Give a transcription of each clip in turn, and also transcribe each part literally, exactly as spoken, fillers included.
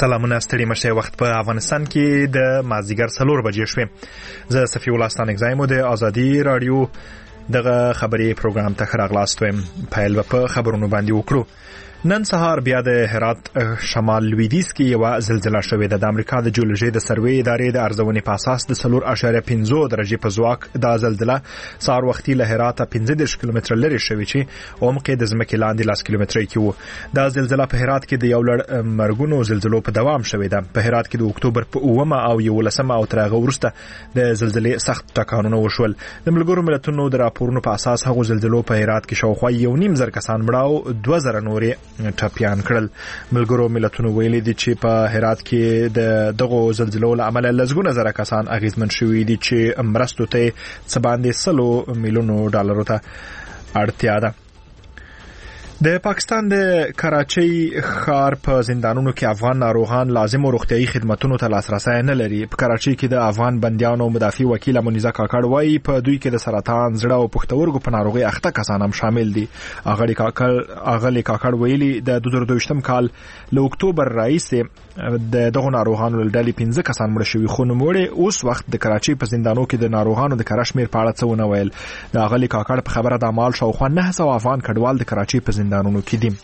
سلامونه ستړي مشه وخت په افغانستان کې د مازیګر څلور بجې شوې. زه صفی الله ستانک زایم د ازادي رادیو دغه خبري پروګرام ته خراغلاست ويم. پیل په خبرونو باندې وکړو. نن سهار بیا د هرات شمال لویدیځ کې یو زلزلہ شوې ده. د امریکا د جیولوژي د سروې ادارې د ارزونې په اساس د څلور اعشاریه پنځه درجې په ځواک د زلزلہ سهار وختي له هرات پنځه دېرش کیلومتره لرې شوې چې عمق د ځمکې لاندې لاس کیلومتره کې وو. د زلزلہ په هرات کې د یو لړ مرګونو زلزلو په دوام شوې ده. په هرات کې د اکتوبر په اومه او یولسمه او تر هغه وروسته د زلزلې سخت ټکانونه وشول. د ملګرو ملتونو د راپورونو په اساس هغه زلزلو په هرات کې شاوخوا یو نیم زر کسان مړه او دوه زره نورې ټپيان کړل. ملګرو ملتونو ویلي دي چې په هرات کې د دغه زلزلو له امله لږونه زره کسان اغیزمن شوي دي چې مرستو ته څه باندې سلو میلیونو ډالرو ته اړتیا ده. د پاکستان د کراچۍ ښار په زندانونو کې افغان ناروغان لازم او روغتيایي خدماتو ته لاسرسي نه لري. په کراچۍ کې د افغان بنديانو مدافع وکیل منیزه کاکړ وايي په دوی کې د سرطان، زړه او پښتورګو په ناروغي اخته کسان هم شامل دي. اغلی کاکړ اغلی کاکړ ویلي د دوه زره دوه کال له اکتوبر راځي د دغه ناروغانو ډلې پنځه کسان مړ شوي، خو نوموړي اوس وخت د کراچۍ په زندانونو کې د ناروغانو د کرشمیر په اړه څه ونه ویل. د اغلی کاکړ په خبره د مال شاوخوا نه سو افغان کډوال د کراچۍ په زندانونو کې دي.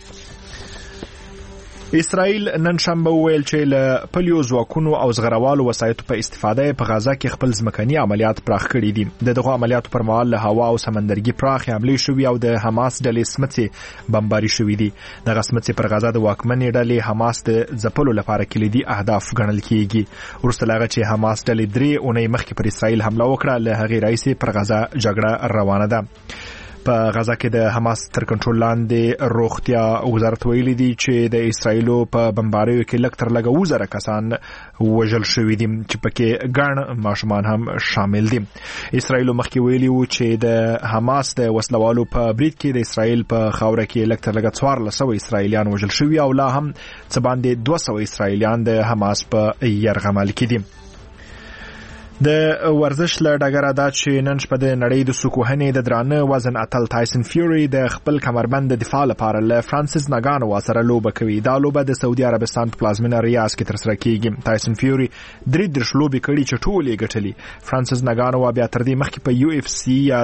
اسرائیل نن شنبه ویل چې له پلیو ځواکونو او زغروالو وسایطو په استفاده په غزا کې خپل ځمکني عملیات پراخ کړي دي. د دغه عملیاتو پر مهال له هوا او سمندرګي پراخ حملې شوې او د حماس ډلې سمڅې بمباري شوې دي. دغه سمڅې پر غزا د واکمنې ډلې حماس د ځپلو لپاره کلیدي اهداف ګڼل کیږي. وروسته له هغه چې حماس ډلې درې اونۍ مخکې پر اسرائیل حمله وکړه، له هغې راهیسې پر غزا جګړه روانه ده. په غزا کې د حماس تر کنټرول لاندې روغتیا وزارت ویلي دي چې د اسرایلو په بمباریو کې لږ تر لږه اووه زره کسان وژل شوي دي چې پکې ګڼ ماشومان هم شامل دي. اسرایلو مخکې ویلي وو چې د حماس د وسلوالو په برید کې د اسرایل په خاوره کې لږ تر لږه څوارلس سوه اسرایلیان وژل شوي او لا هم څه باندې دوه سوه اسرایلیان د حماس په یرغمل کې دي. د ورزش له ډګره دا چې نن شپه د نړۍ د سوکوهنې د درانه وزن اتل تایسن فیوري د خپل کمربند د دفاع لپاره له فرانسیس ناګانو سره لوبه کوي. دا لوبه د سعودي عربستان په پلازمینه ریاض کې ترسره کیږي. تایسن فیوري درې دېرش لوبې کړي چې ټولې یې ګټلې. فرانسیس ناګانو بیا تر دې مخکې په یو اف سی یا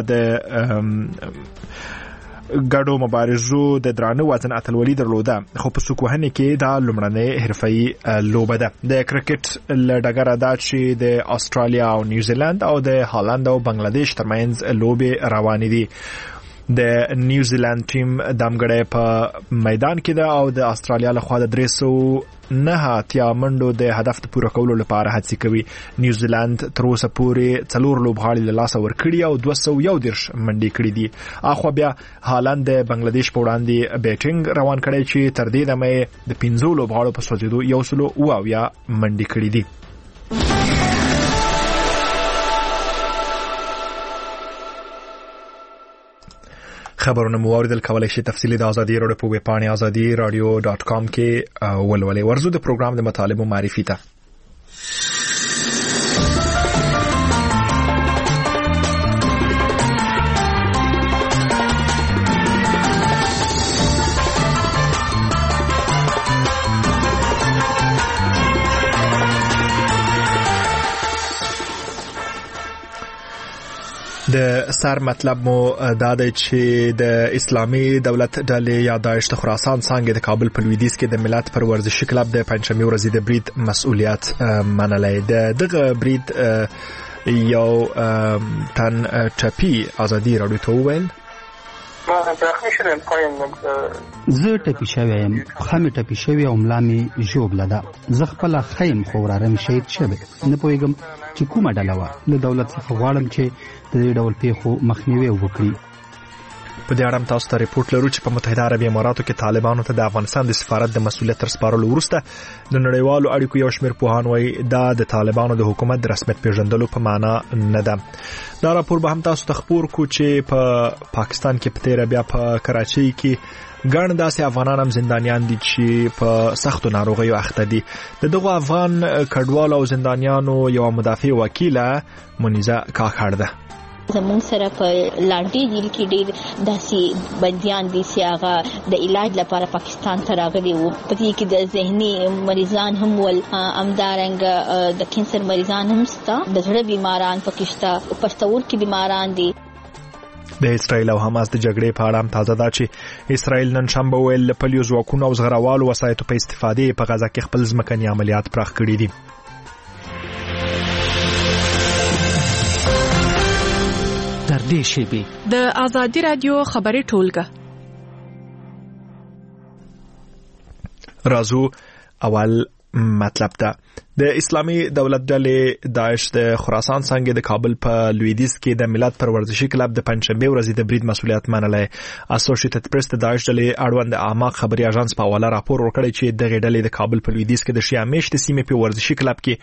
د ګډو مبارزو د درانه وزن اتلولي درلوده، خو په سوکوهنې کې دا لومړنۍ حرفه‌ای لوبه ده. د کرکټ له ډګره دا چې د استرالیا او نیوزیلند او د هالند او بنگلاديش ترمنځ لوبې روانې دي. د نیوزیلند ټیم دمګړی په میدان کې ده او د استرالیا لخوا د درې سوه نه اتیا منډو د هدف د پوره کولو لپاره هڅې کوي. نیوزیلند تر اوسه پورې څلور لوبغاړي له لاسه ورکړي او دوه سوه یو دېرش منډې کړي دي. اخوا بیا هالند د بنگلاديش په وړاندې بیټینګ روان کړی چې تر دې دمه د پنځو لوبغاړو په سوځېدو یو سلو اوه اویا منډې کړي دي. خبرونه مو اوریدل، کولای شئ تفصیلی د ازادي رادیو په ویب پاڼه ازادي رادیو ډاټ کام کې ولولئ. ورزو د پروګرام د مطالبو معرفي ته. د سر مطلب مو دا دی چې د اسلامي دولت ډلې یا داعش د خراسان څانګې د کابل په لویدیځ کې د ملت پر ورزشي کلب د پنځمې ورځې د برید مسؤلیت منلی. د دغه برید یو تن ټپي ازادي رادیو ته وویل: زه ټپي شوی یم، پښه مې ټپي شوې او ملا مې ژوبله ده. زه خپله ښه یم خو وراره مې شهید شوی. نه پوهېږم چې کومه ډله وه. له دولت څخه غواړم چې د دې ډول پیښو مخنیوی وکړي. په دې اړه هم تاسو ته ریپورت لرو چې په متحده عربي اماراتو کې طالبانو ته د افغانستان د سفارت د مسؤلیت تر سپارلو وروسته د نړیوالو اړیکو یو شمېر پوهان وایي دا د طالبانو د حکومت د رسمیت پیژندلو په معنا نه ده. دا راپور به هم تاسو ته خبر کو چې په پاکستان کې په تیر بیا په کراچۍ کې ګڼ داسې افغانان هم زندانیان دي چې په سختو ناروغیو اخته دي. د دغه افغان کډوالو او زندانیانو یو مدافع وکیله منیزه کاکړ ده. زمون سره په لاندې جیل کې ډېر داسې بنديان دي چې هغه د علاج لپاره پاکستان ته راغلي وو. په دې کې د ذهني مریضان هم ول، همدارنګ د کینسر مریضان هم شته، د زړه بیماران پکې شته، پښتورګي بیماران دي. د اسرایل او حماس د جګړې په اړه تازه دا چې اسرایل نن شنبه ویل پلیو ځواکونو او زغروالو وسایطو په استفادې په غزا کې خپل ځمکني عملیات پراخ کړي دي. در دې شیبې د آزادي رادیو خبري ټولګه رازو اول مطلب ده. د اسلامي دولت ډلې داعش د خراسان څنګه د کابل په لویدیځ کې د ملت پر ورزشي کلب د پنځشنبه ورځې د برید مسولیت منلای. اسوسییټډ پریس د داعش ډلې اړوند اعماق خبري اژانس په حواله راپور ورکړی چې د غډلې د کابل په لویدیځ کې د شیا میشت سیمې په ورزشي کلب کې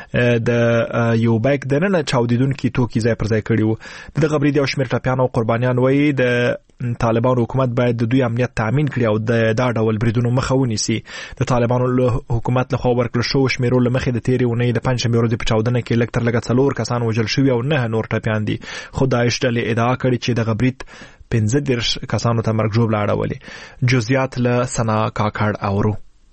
د یو بیک دنه چاودیدونکو توکي ځای پر ځای کړي وو. د غبرید یو شمېر ټاپیان او قربانیان وایي د طالبانو حکومت باید د دوی امنیت تامین کړي او د دا ډول بریدونو مخه ونیسي. د طالبانو حکومت لخوا ورکړل شو شمیرو لمخې د تیری ونې د پنځمې ورځې په چاودنه کې لکتر لګ څلور کسان وژل شوی او نه نور ټاپیان دي. خو داعش ډلې ادعا کړې چې د غبرید پنځه دېرش کسانو ته مرګ ژوبله اړولې. جزئیات له سنا کاکړ اورو.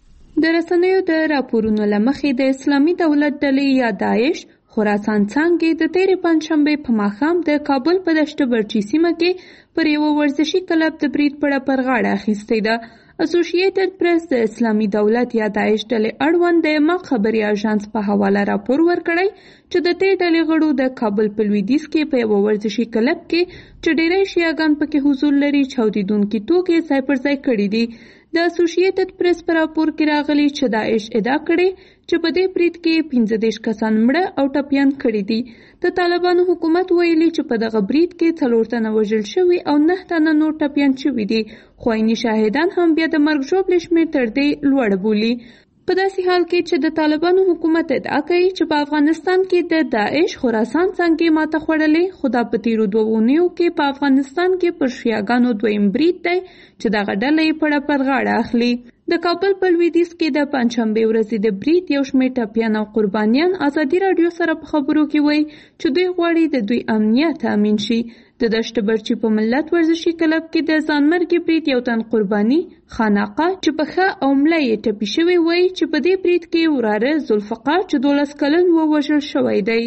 د رسنیو د راپورونو لمخې د اسلامي دولت ډلې یا داعش خراسان څنګه د تیرې پنځشنبه په ماښام د کابل په دشت برچی سیمه کې پر یو ورزشي کلب د برید پړه پر غاړه اخیستې ده. اسوسییټډ پریس د اسلامي دولت یا داعش ډلې اړوند د ما خبري اژانس په حواله راپور ورکړی چې د دې ډلې غړو د کابل په لویدیځ کې په یو ورزشي کلب کې چې ډېری شیعاګان پکې حضور لري چاودیدونکي توکي ځای پر ځای کړي دي. د اسوسییټډ پریس په راپور کې راغلي چې داعش ادعا کړې چې په دې برید کې پنځه دېرش کسان مړه او ټپیان کړي دي. د طالبانو حکومت ویلي چې په دغه برید کې څلور تنه وژل شوي او نه تنه نور ټپیان شوي دي، خو عیني شاهدان هم بیا د مرګ ژوبلې شمېر تر دې لوړ بولي. په داسې حال کې چې د طالبانو حکومت ادعا کوي چې په افغانستان کې د داعش خراسان څنګه ماته خوړلې، خو دا په تیرو دوه اونیو کې په افغانستان کې پر شیعاګانو دویم برید دی چې دغه ډله یې پړه پر غاړه اخلي. د کابل په لویدیځ کې د پنځشنبه ورځې د برید یو شمېر ټپیان او قربانیان ازادي راډیو سره په خبرو کې وایي چې دوی غواړي د دوی امنیت تامین شي. د دشت برچی په ملت ورزشي کلب کې د ځانمرګي برید یو تن قرباني خانقه چې په ښه او ملا یې ټپي شوی وایي چې په دې برید کې وراره ذوالفقار چې دولس کلن ووژل شوی دی.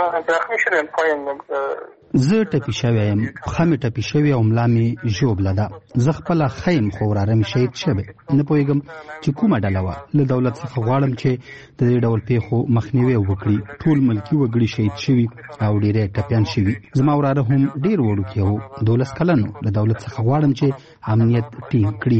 زه ټپي شوی یم، پښه مې ټپي شوې او ملا مې ژوبله ده. زه خپله ښه یم خو وراره مې شهید شوی. نه پوهېږم چې کومه ډله وه. له دولت څخه غواړم چې د دې ډول پیښو مخنیوی وکړي. ټول ملکي وګړي شهید شوي او ډېری ټپیان شوي. زما وراره هم ډېر وړوکی و، دولس کلن و. له دولت څخه غواړم چې امنیت ټینګ کړي.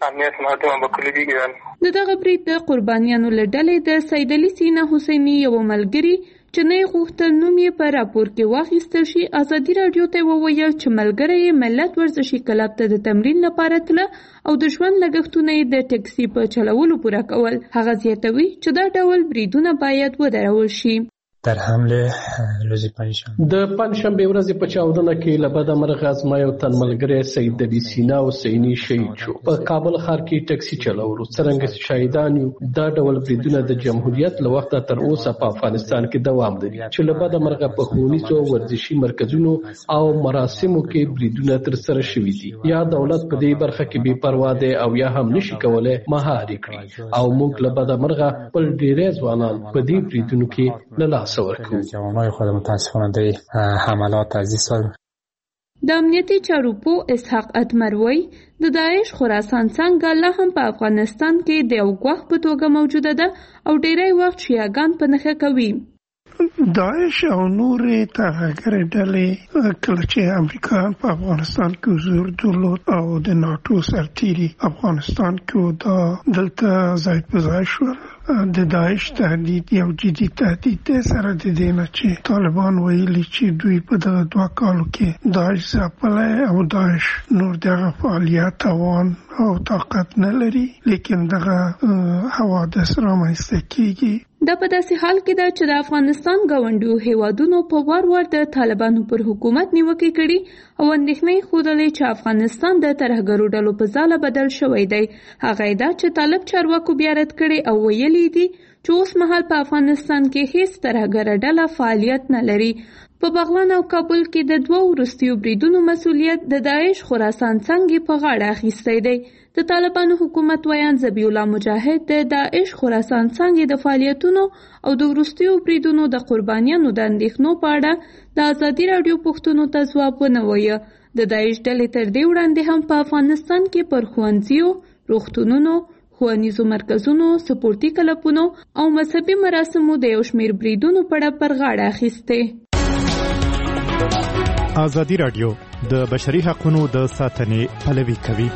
د دغه برید د قربانیانو له ډلې د سید علي سینا حسیني یو ملګري چې نه غوښتل نوم یې په راپور کې واخیستل شي ازادي راډیو ته وویل چې ملګری یې ملت ورزشي کلب ته د تمرین لپاره تله او د ژوند لګښتونه یې د ټکسي په چلولو پوره کول. هغه زیاتوي چې دا ډول بریدونه باید ودرول شي. در حمله روز پنجشنبه د پنځشنبه ورځې په چاودنه کې له بده مرغه زما یو تن ملګری سید علي سینا حسیني شهید شو. په کابل ښار کې ټکسي چلولو. څرنګه چې شهیدان یو دا ډول بریدونه د جمهوریت له وخته تر اوسه په افغانستان کې دوام لري چې له بده مرغه په ښوونیزو ورزشي مرکزونو او مراسمو کې بریدونه ترسره شوي دي. یا دولت په دې برخه کې بې پروا دی او یا هم نشي کولای مهار کړي او موږ له بده مرغه خپل ډېری ځوانان په دې بریدونو کې له لاسه ورکوو. جوانای خود متاسفانه در حملات از این سال. د امنیتي چارو پوه اسحاق اتمر وایي د داعش خراسان څنګه لا هم په افغانستان کې د یو ګواښ په توګه موجوده ده او ډېری وخت شیعاګان په نښه کوي. داعش او نورې ترهګرې ډلې کله چې امریکا په افغانستان کې حضور درلود او د ناټو سرتیري افغانستان کې دا دلته ځای په ځای شول. د داعش تهدید یو جدي تهدید دی سره د دې نه چې طالبان ویلي چې دوی په دغه دوه کالو کې داعش ځپلی او داعش نور دغه فعالیت توان او طاقت نه لري، لیکن دغه حوادث رامنځته کېږي. دا په داسې حال کې ده چې د افغانستان ګاونډیو هیوادونو په وار وار د طالبانو پر حکومت نیوکې کړي او اندېښنې ښودلې چې افغانستان د ترهګرو ډلو په ځاله بدل شوی دی. هغه ادعا چې طالب چارواکو بیا رد کړي او ویلي دي چې اوس مهال په افغانستان کې هیڅ ترهګره ډله فعالیت نه لري. په بغلان او کابل کې د دوه وروستیو بریدونو مسؤلیت د داعش خراسان څنګه په غاړه اخیستی دی. د طالبانو حکومت ویان ذبیح الله مجاهد د داعش خراسان څنګه د فعالیتونو او د وروستیو بریدونو د قربانیانو د اندېښنو په اړه د ازادي راډیو پوښتنو ته ځواب ونه وایه. د داعش ډلې تر دې وړاندې هم په افغانستان کې پر ښوونځیو، روغتونونو، ښوونیزو مرکزونو، سپورتي کلبونو او مذهبي مراسمو د یو شمېر بریدونو په اړه پر غاړه اخیستې. ازادي راډیو د بشري حقوقو د ساتنې پلوي کوي.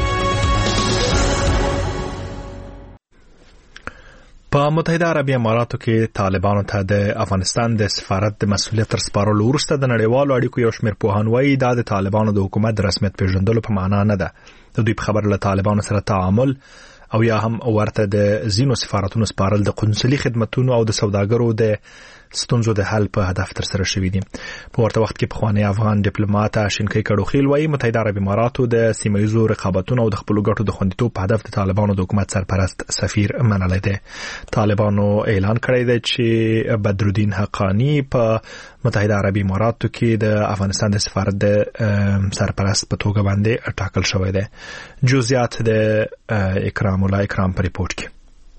په متحده عربي اماراتو کې طالبانو ته د افغانستان د سفارت د مسؤلیت تر سپارلو وروسته د نړیوالو اړیکو یو شمېر پوهان وایي دا د طالبانو د حکومت د رسمیت پیژندلو په معنا نه ده. د دوی په خبر له طالبانو سره تعامل او یا هم ورته د زینو سفارتونو سپارل د قونسلي خدماتونو او د سوداګرو د ستونزو د حل په هدف تر سره شوې دي. په ورته وخت کې پخوانی افغان ډیپلوماټ شینکي کډوخیل وایي متحده عربي اماراتو د سیمه‌ییزو رقابتونو او د خپلو ګټو د خوندیتوب په هدف د طالبانو د حکومت سرپرست سفیر منلی دی. طالبانو اعلان کړی دی چې بدرالدین حقانی په متحده عربي اماراتو کې د افغانستان د سفارت د سرپرست په توګه باندې ټاکل شوی دی. جزئیات د اکرام الله اکرام په ریپورت کې.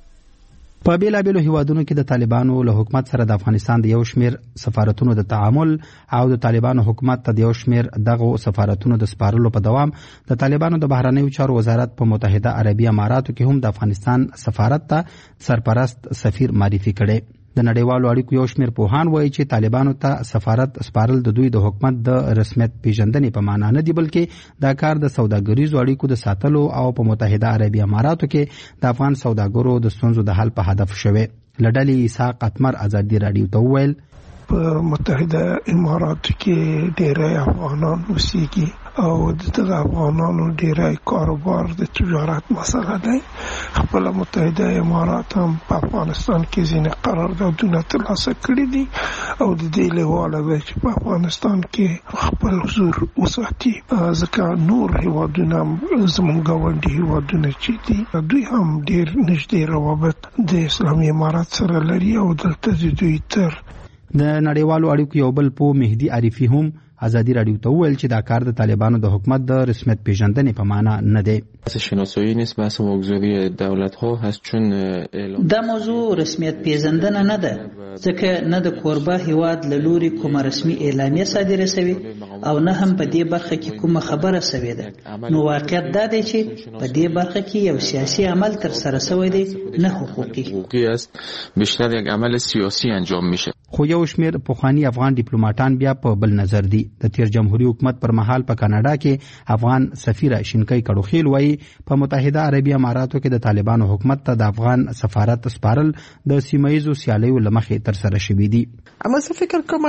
په بیلابیلو هیوادونو کې د طالبانو له حکومت سره د افغانستان د یو شمېر سفارتونو د تعامل او د طالبانو حکومت ته د یو شمېر دغه سفارتونو د سپارلو په دوام د طالبانو د بهرنیو چارو وزارت په متحده عربي اماراتو کې هم د افغانستان سفارت ته سرپرست سفیر معرفي کړي. د نړیوالو اړیکو یو شمېر پوهان وایي چې طالبانو ته سفارت سپارل د دوی د حکومت د رسمیت پیژندنې په معنا نه دی، بلکې دا کار د سوداګریزو اړیکو د ساتلو او په متحده عربي اماراتو کې د افغان سوداګرو د ستونزو د حل په هدف شوی. له ډلې اسحاق اتمر ازادي راډیو ته وویل په متحده اماراتو کې ډېری افغانان اوسېږي او دغه افغانانو ډېری کاروبار د تجارت مسله دی. خپل متحده امارات هم په افغانستان کې ځینې قراردادونه ترلاسه کړي دي او د دې لواله دی چې په افغانستان کې خپل حضور وساتي، ځکه نور هیوادونه زموږ ګاونډي هیوادونه چې دي دوی هم ډېر نږدې روابط د اسلامي امارات سره لري او دلته د دوی تر د نړیوالو اړیکو یو بل په مهدي عارفي هم ازادي راډیو ته وویل چې دا کار د طالبانو د حکومت د رسمیت پیژندنې په معنا نه دی. شناسایی نیست، بحث موضوعی دولت ها هست چون دا موضوع رسمیت پیژندنه نه ده، ځکه نه د کوربه هیواد له لوري کومه رسمي اعلامیه صادره شوې او نه هم په دې برخه کې کومه خبره شوې ده. نو واقعیت دا دی چې په دې برخه کې یو سیاسي عمل تر سره شوی دی، نه حقوقي. حقوقی است، بیشتر یک عمل سیاسی انجام میشه. خو یو شمېر پخوانی افغان ډیپلوماټان بیا په بل نظر دي. د تیر جمهوریت حکومت پر مهال په کاناډا کې افغان سفیر شینکي کډوخیل وایي په متحده عربي اماراتو کې د طالبانو حکومت ته د افغان سفارت سپارل د سیمه‌ییزو سیالیو لمخې تر سره شوي دي. اما زه فکر کوم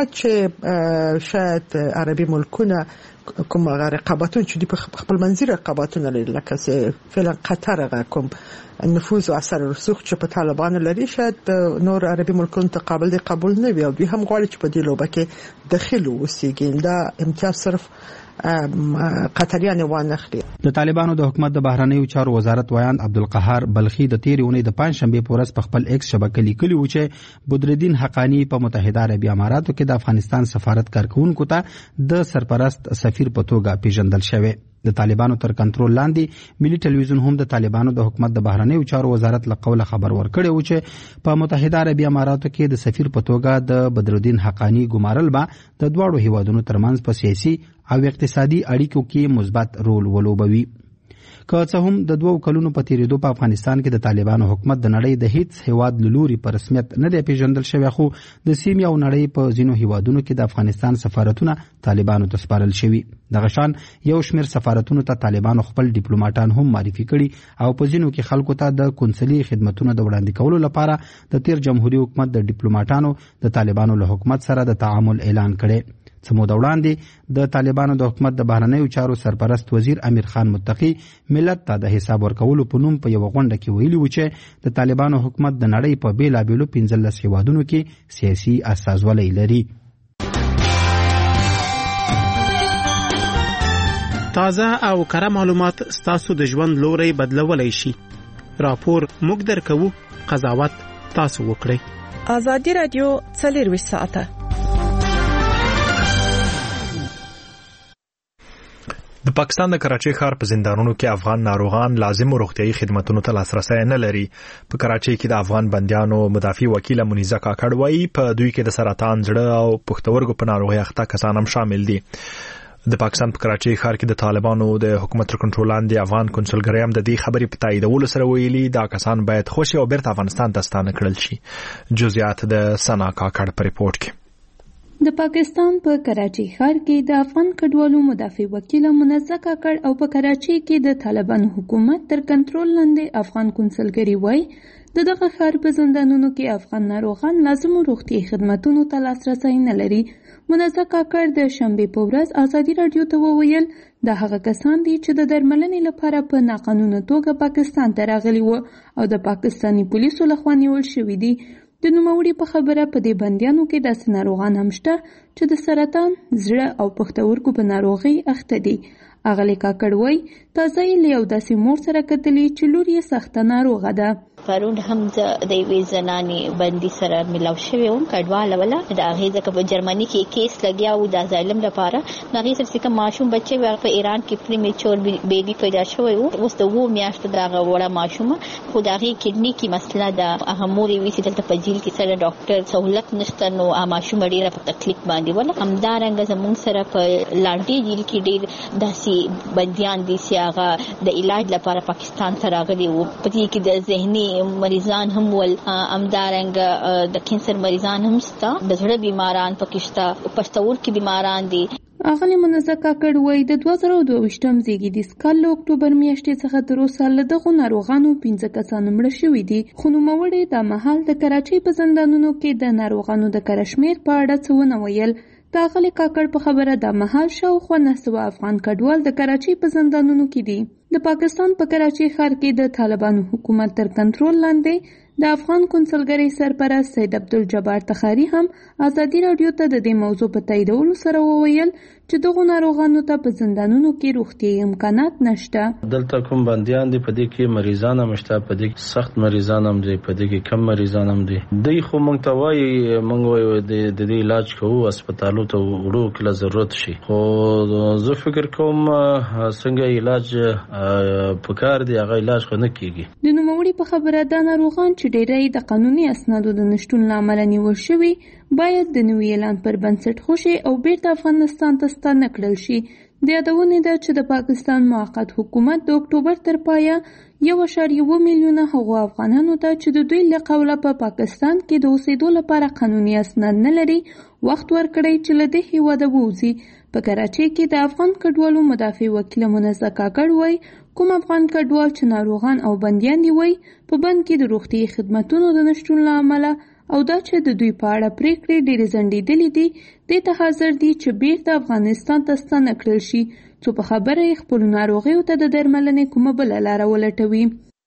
چې شاید عربي ملکونه کوم رقابتون چې په خپل منځي رقابتونه لري، لکه فعلا قطر هغه کوم نفوذ او اثر رسوخ چې په طالبانو لري، شاید نور عربي ملکونو ته قابل دي قبول نه وي او دوی هم غواړي چې په دې لوبه کې داخل اوسېږي. دا امتیاز صرف قطریان وانخلي. د طالبانو د حکومت د بهرنیو چارو وزارت ویان عبدالقهار بلخي د تیرې اونۍ د پنځشنبه په ورځ په خپل ایکس شبکې لیکلي و چې بدرالدین حقانی په متحده عربي اماراتو کې د افغانستان سفارت کارکونکو ته د سرپرست سفیر په توګه پیژندل شوی. د طالبانو تر کنټرول لاندې ملي ټلویزیون هم د طالبانو د حکومت د بهرنیو چارو وزارت له قوله خبر ورکړی و چې په متحده عربي اماراتو کې د سفیر په توګه د بدرالدین حقانی ګمارل به د دواړو هیوادونو ترمنځ په سیاسي او اقتصادي اړیکو کې مثبت رول ولوبوي. که څه هم د دوو کلونو په تیریدو په افغانستان کې د طالبانو حکومت د نړۍ د هیڅ هیواد لوري په رسمیت نه دی پیژندل شوی، خو د سیمې او نړۍ په ځینو هیوادونو کې د افغانستان سفارتونه طالبانو ته سپارل شوي. دغه شان یو شمېر سفارتونو ته طالبانو خپل ډیپلوماټان هم معرفي کړي او په ځینو کې خلکو ته د قونسلي خدماتونو د وړاندې کولو لپاره د تیر جمهوریت حکومت د ډیپلوماټانو د طالبانو له حکومت سره د تعامل اعلان کړي. څه موده وړاندې د طالبانو د حکومت د بهرنیو چارو سرپرست وزیر امیر خان متقی ملت ته د حساب ورکولو په نوم په یو غونډه کې ویلي و چې د طالبانو حکومت د نړۍ په بیلابیلو پنځلس هیوادونو کې سیاسي استازولي لري. تازه او کره معلومات ستاسو د ژوند لوري بدلولای شي. راپور موږ درکوو، قضاوت تاسو وکړئ. ازادي رادیو څلورویشت ساعته د پاکستان د کراچۍ ښار په زندانونو کې افغان ناروغان لازم روغتيایي خدماتو ته لاسرسي نه لري. په کراچۍ کې د افغان بنديانو مدافع وکیل منیزه کاکړ وایي په دوی کې د سرطان، زړه او پښتورګو په ناروغي اخته کسان هم شامل دي. د پاکستان په کراچۍ ښار کې د طالبانو د حکومت تر کنټرول لاندې افغان کنسولګرۍ هم د دې خبرې په تاییدولو سره ویلي دا کسان باید خوشي او بیرته افغانستان ته ستانه کړل شي. جزئیات د سنا کاکړ په ریپورت کې. د پاکستان په کراچۍ ښار کې د افغان کډوالو مدافع وکیل منیزه کاکړ او په کراچۍ کې د طالبانو حکومت تر کنټرول لاندې افغان کنسولګرۍ وایي د دغه ښار په زندانونو کې افغان ناروغان لازمو روغتیایي خدماتو ته لاسرسي نه لري. منیزه کاکړ د شنبې په ورځ ازادي رادیو ته وویل دا هغه کسان دي چې د درملنې لپاره په ناقانونه توګه پاکستان ته راغلي وو او د پاکستاني پولیسو لخوا نیول شوي دي. د نوموړي په خبره په دې بندیانو کې داسې ناروغان هم شته چې د سرطان، زړه او پښتورګو په ناروغي اخته دي. اغلی کاکړ وایي تازه یې له یو داسې مور سره کتلي چې لور یې سخته ناروغه ده. پرون هم د یوې زنانې بندي سره ملاو شوې وم کډواله ولا د هغې ځکه په جرمني کې کیس لګیا و د ازایلم لپاره. د هغې سره چې کوم ماشوم بچی و په ایران کې پریمیچور بیبي پیدا شوی و، اوس د اووه میاشتو د هغه وړه ماشومه خو د هغې کډني کې مسله ده. هغه مور یې وایي چې دلته په جیل کې سره ډاکټر سهولت نشته نو هغه ماشومه ډېره په تکلیف باندې وله. همدارنګه زموږ سره په لانډي جیل کې ډېر داسې بندیان دي چې هغه د علاج لپاره پاکستان ته راغلي وو. په دې کې د ذهني مریضان هم ول، امدارنګ د کینسر مریضان هم شته، د زړه بیماران پکې شته، پښتورګي بیماران دي. اغلی منیزه کاکړ وایي د دوه زره دوهویشتم زیږدیز کال له اکتوبر میاشتې څخه تر اوسه له دغو ناروغانو پنځه کسان مړه شوي دي. خو نوموړي دا مهال د کراچۍ په زندانونو کې د ناروغانو د کره شمېر په اړه څه ونه ویل. د اغلی کاکړ په خبره دا مهال شاوخوا نه سوه افغان کډوال د کراچۍ په زندانونو کې دي. د پاکستان په کراچۍ ښار کې د طالبانو حکومت تر کنټرول لاندې د افغان کنسولګرۍ سرپرست سید عبدالجبار تخاري هم ازادي رادیو ته د دې موضوع په تاییدولو سره وویل چې دغو ناروغانو ته په زندانونو کې روغتیایي امکانات نشته. دلته کوم بندیان دي په دې کې مریضان هم شته، په دې کې سخت مریضان هم دي، په دې کې کم مریضان هم دي. دوی خو موږ ته وایي موږ وایو د دې علاج کوو هسپتالو ته وړو کله ضرورت شي، خو زه فکر کوم څنګه علاج په کار دی هغه علاج خو نه کیږي. د نوموړي په خبره دا ناروغان چې ډېری د قانوني اسنادو د نشتون له امله نیول شوي باید د نوي اعلان پر بنسټ خوشي او بیرته افغانستان ته ستانه کړل شي. د یادونې ده چې د پاکستان موقت حکومت د اکتوبر تر پایه یو اعشاریه اووه میلیونه هغو افغانانو ته چې د دوی له قوله په پا پاکستان کې د اوسېدو لپاره قانوني اسناد نه لري وخت ورکړی چې له دې هېواده ووځي. په کراچۍ کې د افغان کډوالو مدافع وکیل منیزه کاکړ وایي کوم افغان کډوال چې ناروغان او بندیان دي وایي په بند کې د روغتیایي خدمتونو د نشتون له امله او دا چې د دوی په اړه پریکړې ډېرې ځنډېدلې دي دې ته حاضر دي چې بیرته افغانستان ته ستانه کړل شي څو په خبره یې خپلو ناروغیو ته د درملنې کومه بله لاره ولټوي.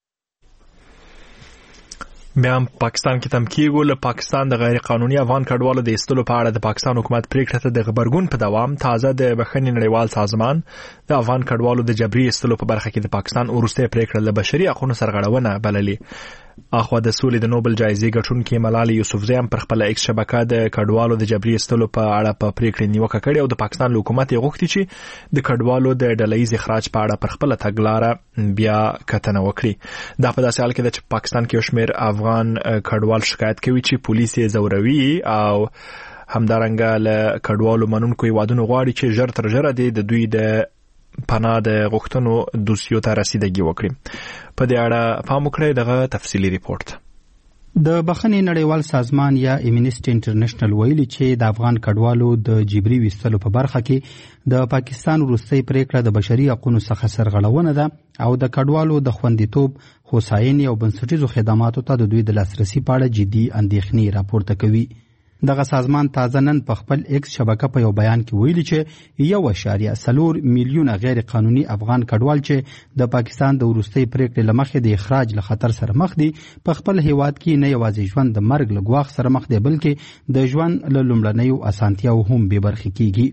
بیا هم پاکستان کې تم کېږو له پاکستان د غیر قانوني افغان کډوالو د ایستلو په اړه د پاکستان حکومت پریکړه ته د غبرګون په دوام تازه د بخښنې نړیوال سازمان د افغان کډوالو د جبري ایستلو په برخه کې د پاکستان وروستۍ پریکړه له بشري حقوقو سرغړونه بللې. اخوا د سولې د نوبل جایزې ګټونکې ملالۍ یوسفزۍ هم پر خپله ایکس شبکه د کډوالو د جبري ایستلو په اړه په پریکړې نیوکه کړې او د پاکستان له حکومت یې غوښتي چې د کډوالو د ډلهییز اخراج په اړه پر خپله تګلاره بیا کتنه وکړي. دا په داسې حال کې ده چې پاکستان کې یو شمېر افغان کډوال شکایت کوي چې پولیس یې ځوروي او همدارنګه له کډوالو منونکو هیوادونو غواړي چې ژر تر ژره د دوی د پناه د غوښتنو دوسیو ته رسیدګي وکړي. په دې اړه پام وکړئ دغه تفصیلي ریپورت. د بخښنې نړیوال سازمان یا امنیسټي انټرنیشنل ویلي چې د افغان کډوالو د جبري ویستلو په برخه کې د پاکستان وروستۍ پریکړه د بشري حقوقو څخه سرغړونه ده او د کډوالو د خوندیتوب، هوساینې او بنسټیزو خدماتو ته د دوی د لاسرسي په اړه جدي اندېښنې راپورته کوي. دغه سازمان تازه نن په خپل ایکس شبکه په یو بیان کې ویلي چې یو اعشاریه څلور میلیونه غیر قانوني افغان کډوال چې د پاکستان د وروستۍ پریکړې له مخې د اخراج له خطر سره مخ دي په خپل هیواد کې نه یوازې ژوند د مرګ له ګواښ سره مخ دي بلکې د ژوند له لومړنیو اسانتیاو هم بې برخې کیږي.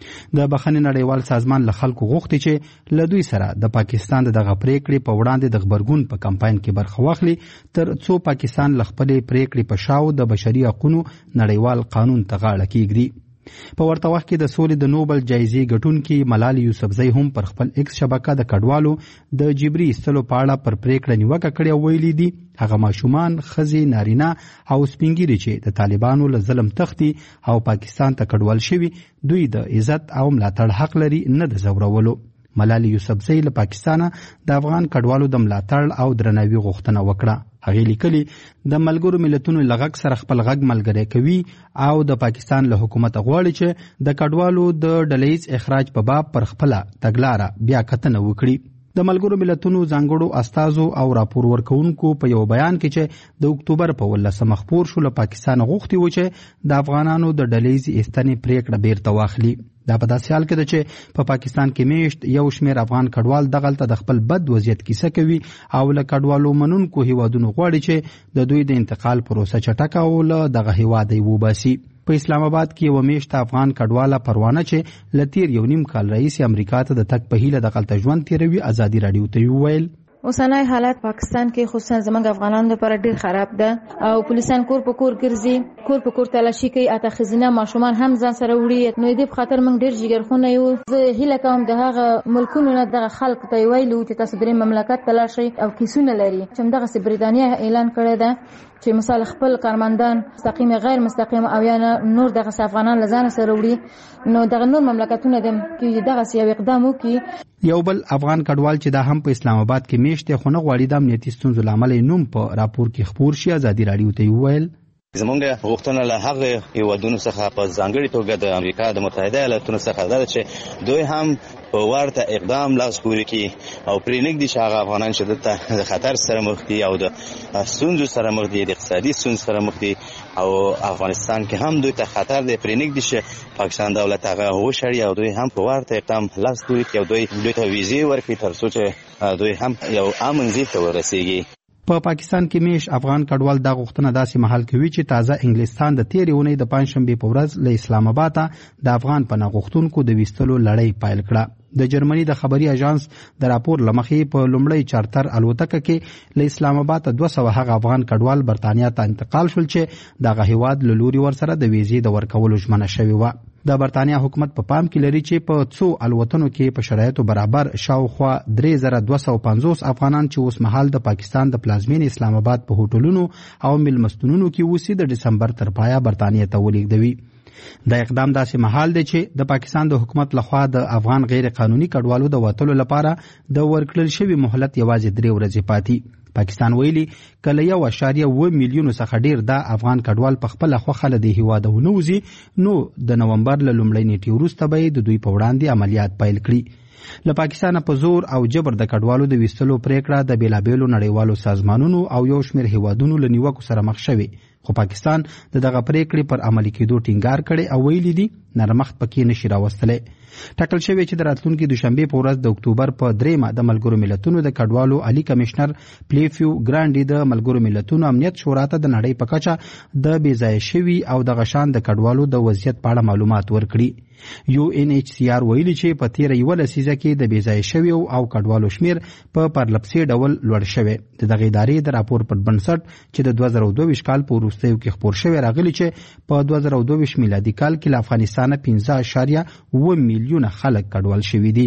د بخښنې نړیوال سازمان له خلکو غوښتي چې له دوی سره د پاکستان د دغه پریکړې په وړاندې د خبرګون په کمپاین کې برخه واخلي تر څو پاکستان له خپلې پریکړې په شاو د بشري حقوقو نړیوال قانون ته غاړه کېږدي. په ورته وخت کې د سولې د نوبل جایزې ګټونکي ملالۍ یوسفزۍ هم پر خپل ایکس شبکه د کډوالو د جبري ایستلو په اړه پر پریکړه نیوکه کړې او ویلي دي هغه ماشومان، ښځې، نارینه او سپین ږیري چې د طالبانو له ظلم تښتي او پاکستان ته کډوال شوي دوی د عزت او ملاتړ حق لري، نه د ځورولو. ملالۍ یوسفزۍ له پاکستانه د افغان کډوالو د ملاتړ او درناوي غوښتنه وکړه. هغې لیکلي د ملګرو ملتونو له غږ سره خپل غږ ملګری کوي او د پاکستان له حکومت غواړي چې د کډوالو د ډلهییز اخراج په باب پر خپله تګلاره بیا کتنه وکړي. د ملګرو ملتونو ځانګړو استازو او راپور ورکوونکو په یو بیان کې چې د اکتوبر په ولسمه خپور شو له پاکستان غوښتي و چې د افغانانو د ډلهییز ایستنې پریکړه بیرته واخلي. دا په داسې حال کې ده چې په پاکستان کې میشت یو شمېر افغان کډوال دغلته د خپل بد وضعیت کیسه کوي او له کډوالو منونکو هیوادونو غواړي چې د دوی د انتقال پروسه چټکه او له دغه هیواده یې وباسي. په اسلام آباد کې یو میشت افغان کډواله پروانه چې له تیر یو نیم کال راهیسې امریکا ته د تګ په هیله دغلته ژوند تیروي ازادي راډیو ته وویل اوسنی حالت پاکستان کې خصوصا زموږ افغانانو لپاره ډیر خراب ده او پولیسان کور په کور ګرځي، کور په کور تلاشي کوي، اته خزینه ماشومان هم ځان سره وړي. نو دې په خاطر موږ ډیر جګرخونه یو. زه هیله کوم د هغه ملکونو نه دغه خلک ته ویلو چې تاسو درې مملکت تلاشي او کیسونه لري چې دغه سي بریتانیا اعلان کړی ده چې مثال خپل کارمندان مستقیم غیر مستقیم او یا نور دغه افغانان لزان سره وړي. نو دغه نور مملکتونه د کې دغه سی اقدام وکړي. یو بل افغان کډوال چې دا هم په اسلام آباد کې میشته خو نه غواړي د امنیتي ستونزو لامل نوم په راپور کې خبر شي ازادي راډیو ته وویل زمونږ غوښتنه له هغه هیوادونو څخه په ځانګړي توګه د امریکا د متحده ایالاتونو څخه ده چې دوی هم په ورته اقدام لغز پورې کړي او پرې نږدې چې هغه افغانان چې دلته د خطر سره مخ دي او د ستونزو سره مخ دي، د اقتصادي ستونزو سره مخ دي او افغانستان کې هم دوی ته خطر دی، پرې نږدې چې پاکستان دولت هغه وشړي او دوی هم په ورته اقدام لغز پورې کړي او دوی دوی ته ویزې ورکړي تر څو چې دوی هم یو امن ځای ته ورسیږي. په پا پاکستان کې میش افغان کډوال دا غوښتنه داسې مهال کوي چې تازه انګلستان د تیرې اونۍ د پنځشنبې په ورځ له اسلام آباد د افغان پناه غوښتونکو د ویستلو لړۍ پیل کړه. د جرمني د خبري اژانس د راپور لمخې په لومړی چارتر الوتکه کې له اسلام آباد دوه سوه هغه افغان کډوال برتانیا ته انتقال شول چې دغه هیواد له لوري ورسره د ویزې د ورکولو ژمنه شوې وه. د برتانیا حکومت په پام کې لري چې په څو الوتنو کې په شرایطو برابر شاوخوا درې زره دوه سوه پنځوس افغانان چې اوس مهال د پاکستان د پلازمین اسلام آباد په هوټلونو او میلمستونونو کې اوسي د ډسمبر تر پایه برتانیا ته ولیږدوي. دا اقدام داسې مهال دی چې د پاکستان د حکومت لخوا د افغان غیر قانوني کډوالو د وتلو لپاره د ورکړل شوي مهلت یوازې درې ورځې پاتې. پاکستان ویلي کله یو اشاریه اوه میلیونو څخه ډیر دا افغان کډوال په خپله خوښه له دې هیواده ونه وځي نو د نومبر له لومړۍ نیټې وروسته به د دوی په وړاندې عملیات پیل کړي. له پاکستانه په زور او جبر د کډوالو د ویستلو پریکړه د بیلابیلو نړیوالو سازمانونو او یو شمېر هیوادونو له نیوکو سره مخ شوي، خو پاکستان د دغه پریکړې پر عملي کېدو ټینګار کړی او ویلي دي نرمښت پکې نشي راوستلی. ټاکل شوی چې د راتلونکي دوشنبې په ورځ د اکتوبر په دریمه د ملګرو ملتونو د کډوالو عالی کمشنر پلیفیو ګرانډي د ملګرو ملتونو امنیت شورا ته د نړۍ په کچه د بې ځایه شوي او د غشان د کډوالو د وضعیت په اړه معلومات ورکړي. یو ان ایچ سی آر ویلي چې په تیره یوه لسیزه کې د بې ځایه شویو او کډوالو شمیر په پرلپسې ډول لوړ شوی. د دغې ادارې د راپور پر بنسټ چې د دوه زره دوه ویشت کال په وروستیو کې خپور شوی راغلی چې په دوه زره دوه ویشت میلادي کال کې له افغانستانه پنځه اشاریه اوه میلیونه خلک کډوال شوي دي.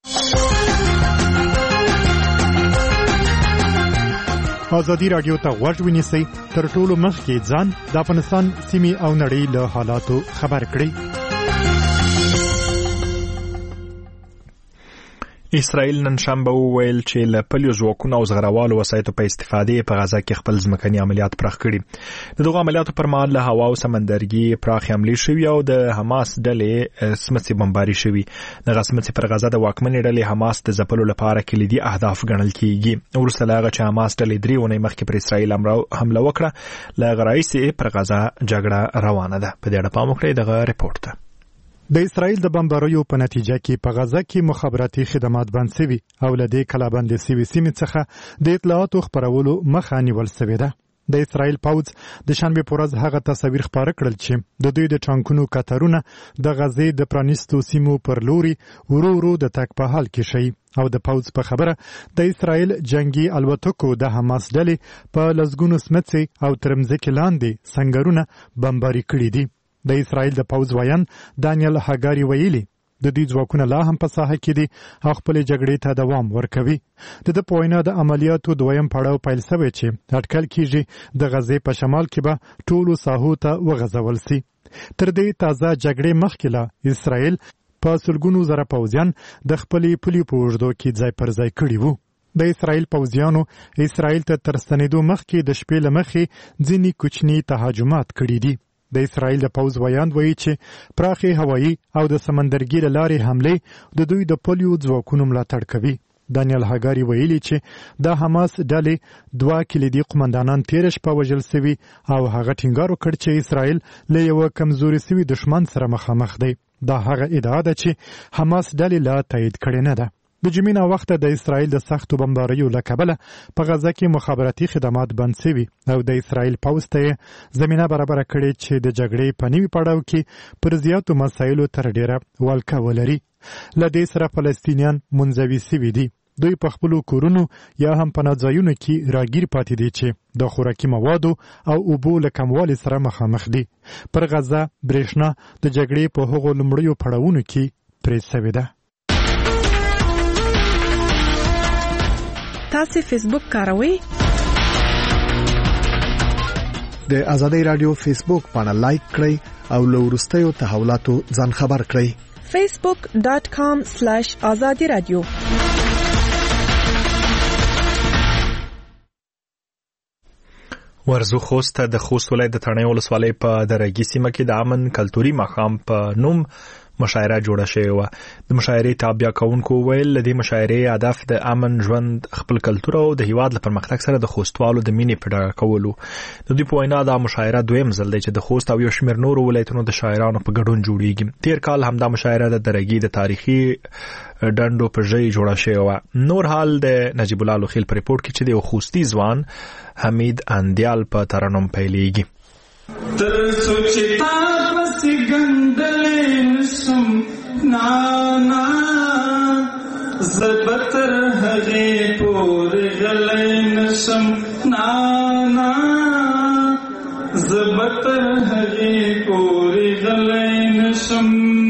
ازادي راډیو ته غوږ ونیسئ، تر ټولو مخکې ځان د افغانستان سیمې او نړۍ له حالاتو خبر کړئ. اسرائیل نن شنبه وویل چې له پلیو ځواکونو او زغروالو وسایطو په استفادې په غزا کې خپل ځمکني عملیات پراخ کړي. د دغو عملیاتو پر مهال له هوا او سمندرګي پراخې حملې شوي او د حماس ډلې سمڅې بمباري شوي. دغه سمڅې پر غزا د واکمنې ډلې حماس د ځپلو لپاره کلیدي اهداف ګڼل کیږي. وروسته له هغه چې حماس ډلې درې اونۍ مخکې پر اسرائیل حمله وکړه، له هغه راهیسې پر غزا جګړه روانه ده. په دې اړه پام وکړئ دغه رپورټ ته. د اسرائیل د بمباریو په نتیجه کې په غزا کې مخابراتي خدمات بند شوي او له دې کلابندې شوي سیمې څخه د اطلاعاتو خپرولو مخه نیول شوې ده. د اسرائیل پوځ د شنبه په ورځ هغه تصاویر خپاره کړل چې د دوی د ټانکونو کترونه د غزې د پرانیستو سیمو پر لوري ورو ورو د تګ په حال کې شي او د پوځ په خبره د اسرائیل جنگي الوتکو د حماس ډلې په لزګونو سمڅې او ترمځکې لاندې سنگرونه بمباري کړي دي. د اسرائیل د پوځ وایان دانیل هاګاری ویلي د دې ځواکونه لا هم په ساحه کې دي او خپل جګړې ته دوام ورکوي. د د پوینا د عملیاتو دویم پړاو پیل شوی چې اټکل کیږي د غزې په شمال کې به ټولو ساحو ته وغځول سي. تر دې تازه جګړې مخکې لا اسرائیل په سلګونو زره پوځیان د خپلې پولې په اوږدو کې ځای پر ځای کړي وو. د اسرائیل پوځیانو اسرائیل ته تر ستنېدو مخکې د شپې له مخې ځینې کوچني تهاجمات کړي دي. د اسرائیل د پوځ وایان وایي چې پراخې هوایي او د سمندرګي له لارې حملې د دوی د پولیو ځواکونو ملاتړ کوي. دانیل هاګاری ویلي چې د حماس ډلې دوه کلیدي قومندانان تیر شپه وژل شوي او هغه ټینګار وکړ چې اسرائیل له یو کمزوري شوي دښمن سره مخامخ دی. دا هغه ادعا ده چې حماس ډلې لا تایید کړې نه ده. د جمعې نه وخته د اسرائیل د سختو بمباریو له کبله په غزه کې مخابراتي خدمات بند شوي او د اسرائیل پوځ ته یې زمینه برابره کړې چې د جګړې په نوي پړاو کې پر زیاتو مسایلو تر ډیره ولکه ولري. له دې سره فلسطینیان منزوي شوي دي. دوی په خپلو کورونو یا هم پناه ځایونو کې راګیر پاتې دي چې د خوراکي موادو او اوبو له کموالي سره مخامخ دي. پر غزه برېښنا د جګړې په هغو لومړیو پړاوونو کې پرې شوې ده. تاسو فیسبوک کاروئ؟ د آزادۍ رادیو فیسبوک باندې لایک کړئ او له وروستیو تحولاتو ځان خبر کړئ. facebook dot com slash azadi radio. ورزو خوست د خوست ولایت د تڼیو ولسوالۍ په درګي سیمه کې د امن کلتوري مقام په نوم مشاعره جوړه شوې و. د مشاعرې تابع کوونکو ویل د دې مشاعرې هدف د امن ژوند، خپل کلتور او د هیواد لپاره پرمختګ سره د خوستوالو د مینې پیدا کولو. د دې په وینا د مشاعره دویم ځل دی چې د خوست او یو شمېر نورو ولایتونو د شاعرانو په ګډون جوړیږي. تیر کال همدا مشاعره د درګي د تاریخي ډنډو په ځای جوړه شوې و. نور حال د نجیب الله لوخیل په ریپورت کې چې د خوستي ځوان حمید اندیال په ترنم پیلېږي. تر سوچتا بس ګندلې سم نا نا زبتر هغه پور غلې نسم نا نا زبتر هغه پور غلې نسم.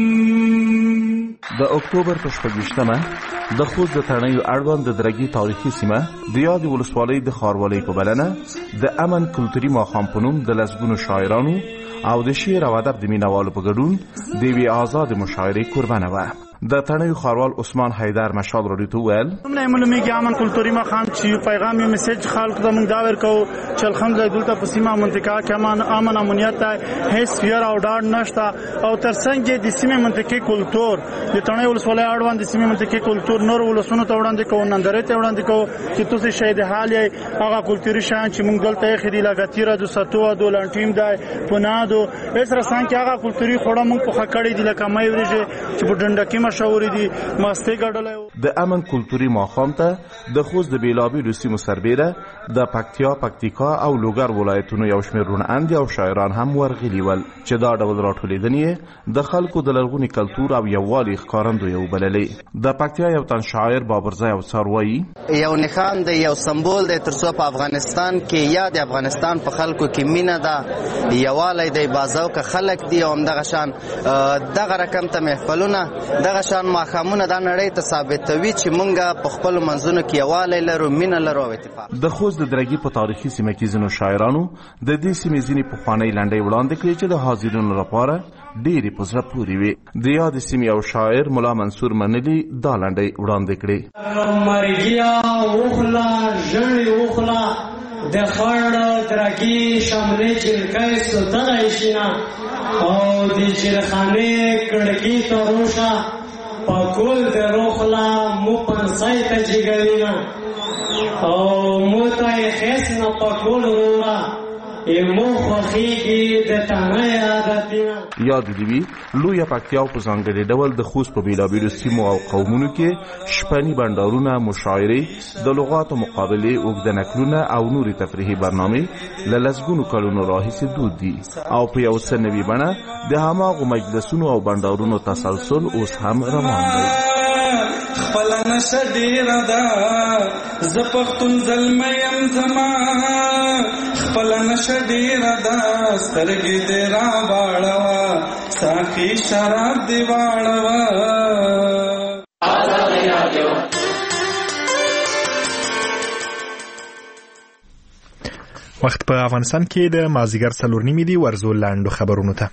د اکتوبر په شپږویشتمه د خوست د تڼیو اړوند د درګي تاریخي سیمه د یادې ولسوالۍ د ښاروالۍ په بلنه د امن کلتوري ماښام په نوم د لسګونو شاعرانو او د شعر او ادب د مینوالو په ګډون د یوې ازادې مشاعرې قربانه وه. د تڼیو ښاروال عثمان حیدر مشال راډیو ته وویل موږ معلومیږي امن کلتوري مقام چې یو پیغام یو میسج خلکو ته موږ دا ورکوو چې الحمدلله دلته په سیمه منطقه کې امن امن امنیت دی، هیڅ ویر او ډاډ نشته. او ترڅنګ د سیمه منطقې کلتور د تڼیو ولسوالۍ اړوند د سیمه منطقې کلتور نور ولسونو ته وړاندې کوو، نندارې ته وړاندې کوو چې تاسو شاید حال یې هغه کلتوري شیان چې موږ دلته یې خېدي لکه تیره د ساتو د لانټیم دی پنادو اس رسان کې هغه کلتوري خوړه موږ په خکړې دي لکه مې ورېږي چې په ډنډکي مشهور دي ماسته ګډلې. د امن کلتوري ماښام ته د خوست د بیلابیلو سیمو سربېره د پکتیا، پکتیکا او لوګر ولایتونو یو شمېر روڼاندي او شاعران هم ورغلي ول چې دا ډول راټولېدنې د خلکو د لرغوني کلتور او یووالي ښکارندوی وبللې. د پکتیا یو تن شاعر بابرزی اوڅار وایي یو نښان دی، یو سمبول دی، تر څو په افغانستان کې یا د افغانستان په خلکو کې مینه ده، یووالی دی، بازوکه خلک دي او همدغه شان دغه رقم ته محفلونه دغه شان ماښامونه دا نړۍ ته ثابتوي چې مونږ په خپلو منځونو کې یووالی لرو، مینه لرو او اتفاق. د خوست د درګي په تاریخي سیمه کې ځینو شاعرانو د دې سیمې ځینې پخوانۍ لنډۍ وړاندې کړې چې د حاضرینو لپاره ډېرې په زړه پورې وې. د یادې سیمې یو شاعر ملا منصور منلي دا لنډۍ وړاندې کړې. مرګیا وخلا ژړې وخلا د خړ درګي شملې جلکۍ سوتلی شینه او د چرخانې کړکۍ ته روشه پاکول د روخلا مو پنسای ته جګوینه او مو ته یې خیس نه پاکول روړه ایمو خوخیږي د تانه عادتونه. یاد دې وي لویه پکتیا په ځانګړي ډول د خوست په بېلابېلو سیمو او قومونو کې شپني بنډارونه، مشاعرې، د لغاتو مقابلې، اوږده نکلونه او نورې تفریحي برنامې له لسګونو کلونو راهیسې دود دي او په یو څه نوي بڼه د هماغو مجلسونو او بنډارونو تسلسل اوس هم روان دی. خپل نشه ډیره ده زه پښتون زلمی یم زما، خپل نشه ډیره ده سترګې دې را واړوه، ساقي شراب دې واړوه. وخت په افغانستان کې د مازیګر څلور نیمې دی. ورزو لاندو خبرونو ته.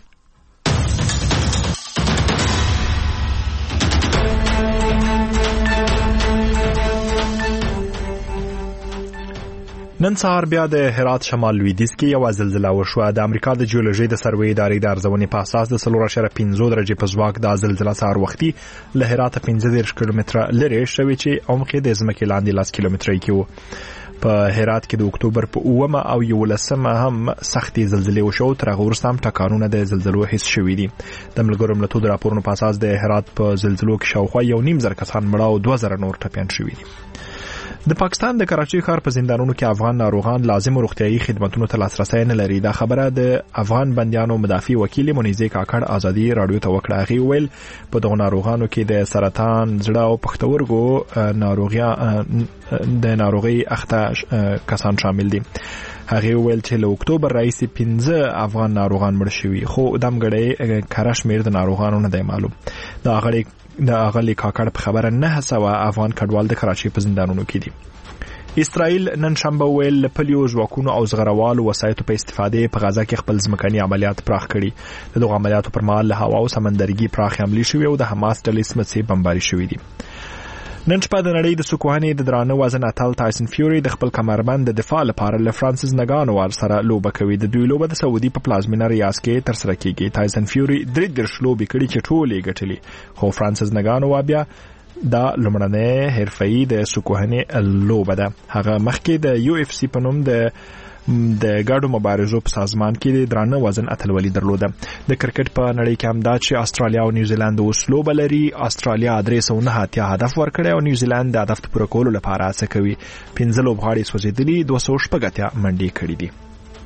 نن سهار بیا د هرات شمال لویدیځ کې یو زلزلہ وشوه. د امریکا د جیولوژي د سروې ادارې د ارزونې په اساس د څلور اعشاریه پنځه درجې په ځواک د زلزلہ سهار وختي له هرات پنځه دېرش کیلومتره لرې شوې چې عمق یې د ځمکې لاندې لس کیلومتره کې و. په هرات کې د اکتوبر په اومه او یولسمه هم سختي زلزلې وشو. تر هغه وروسته هم ټکانونه د زلزلو حس شوي دي. د ملګرو ملتونو د راپورونو په اساس د هرات په زلزلو کې شاوخوا یو نیم زر کسان مړه او دوه زره نور ټپیان شوي دي. د پاکستان د کراچۍ ښار په زندانونو کې افغان ناروغان لازم روغتيایي خدماتو ته لاسرسي نه لري. دا خبره د افغان بنديانو مدافع وکیل منیزه کاکړ ازادي رادیو ته وکړه. هغه ویل په دغه ناروغانو کې د سرطان، زړه او پښتورګو ناروغیا د ناروغي اخته کسان شامل دي. هغه ویل چې له اکتوبر راځي پنځه افغان ناروغان مړ شوي، خو دمګړې کراش میر د ناروغانو نه دی معلوم. دا غړي د اغلی کاکړ په خبره نه سوا افغان کډوال د کراچۍ په زندانونو کې دي. اسرائیل نن شنبه ویل پلیو ځواکونو او زغروالو وسایطو په استفاده په غزا کې خپل ځمکني عملیات پراخ کړي. دغه عملیاتو پر مهال له هوا او سمندرګي پراخ حملې شوې او د حماس ډلې سمڅې بمباري شوې دي. نن شپه د نړۍ د سکوهانې د درانه وزن اتل تایسن فیوري د خپل کمربند د دفاع لپاره له فرانسیس نګانو سره لوبه کوي. د دوی لوبه د سعودي په پلازمینه ریاض کې تر سره کیږي. تایسن فیوري درې دېرش لوبې کړي چې ټولې ګټلې، خو فرانسیس نګانو بیا دا لمړنۍ حرفه‌ای د سکوهانې لوبه ده. هغه مخکې د یو اف سی په نوم د د ګډو مبارزو په سازمان کې د درانه وزن اتلولي درلوده. د کرکټ په نړۍ کې هم دا چې استرالیا او نیوزیلند اوس لوبه لري. استرالیا درې سوه نه اتیا هدف ورکړی او نیوزیلند د هدف پوره کولو لپاره هڅه کوي. پنځه لوبغاړي سوځېدلي، دوه سوه شپږ اتیا منډې کړې دي.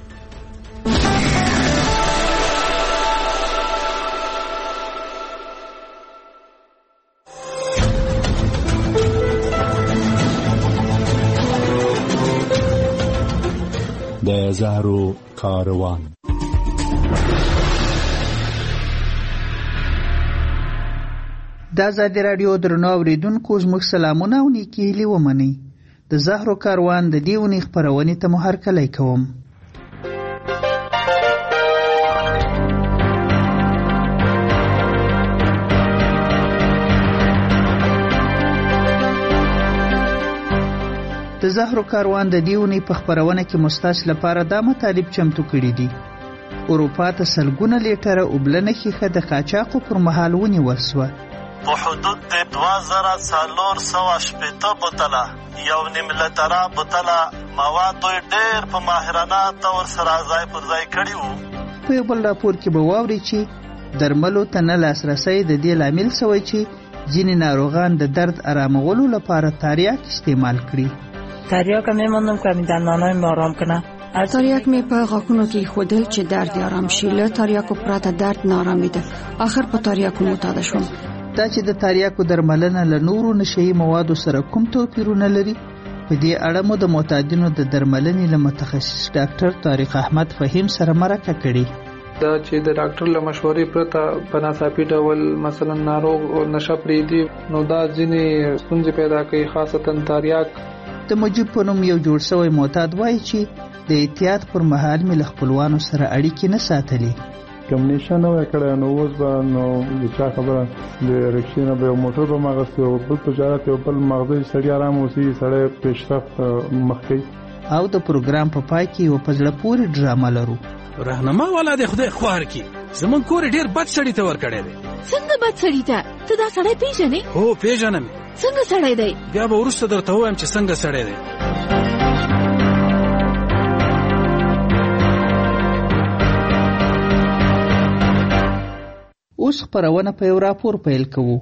د زهرو کاروان. د آزادي رادیو درنو اوریدونکو زموږ سلامونه او نیکی هیلې ومنئ. د زهرو کاروان د دې اونۍ خپرونې ته مو هرکلی کوم. د زهرو کاروان د دیونی په خبرونه کې مستاس لپاره دا مطالب چمتو کړی دي. اروپا ته سلګونه لیټره اوبلنه خېخه د قاچاقو پر مهال ونیول شوه. په حدود د دوه زره څلور سوه شپېته بوتله یو نیم لتره بوتله مواد دوی ډېر په ماهرانه طور سره ځای پر ځای کړي وو. په یو بل راپور کې به واورئ چې درملو ته نه لاسرسی د دې لامل شوی چې ځینې ناروغان د درد آرامولو لپاره تریاک استعمال کړي. تریاک میموندم که دندانایم آرام کنه. تریاک می په غاښونو کې خودل چې درد آرام شي. له تریاکو پرته درد نارامي ده. آخر په تریاکو معتاد شوم. دا چې د تریاکو درملنه له نورو نشهیي موادو سره کوم توپیرونه لري، په دې اړه مو د معتادینو د درملنې له متخصص ډاکټر طارق احمد فهیم سره مرکه کړې. دا چې د ډاکټر له مشورې پرته په ناڅاپي ډول مثلا ناروغ نشه پرېږدي، نو دا ځینې ستونزې پیدا کوي، خاصتا تریاک. د مجیب په نوم یو جوړ شوی معتاد وایي چې د احتیاط پر مهال مې له خپلوانو سره اړیکې نه ساتلې. کوم نشه نه وای کړی، نو اوس به نو د چا خبره د رکشې نه به یو موټر به مې اخیستی او بل تجارت یو بل مغزی سړي ارام اوسي، سړی پیشرفت مخ کوي. او د پروګرام په پای کې یو په زړه پورې ډرامه لرو. رهنما والا د خدای خوار کی زمون کور ډیر بد سړی ته ور کړی دی. څنګه بد سړی ته؟ ته دا سړی پیژنې؟ هو پیژنم. څنګه سړی دی؟ بیا به وروسته درته وایم چې څنګه سړی دی. اوس خپرونه په یو راپور پیل کوو.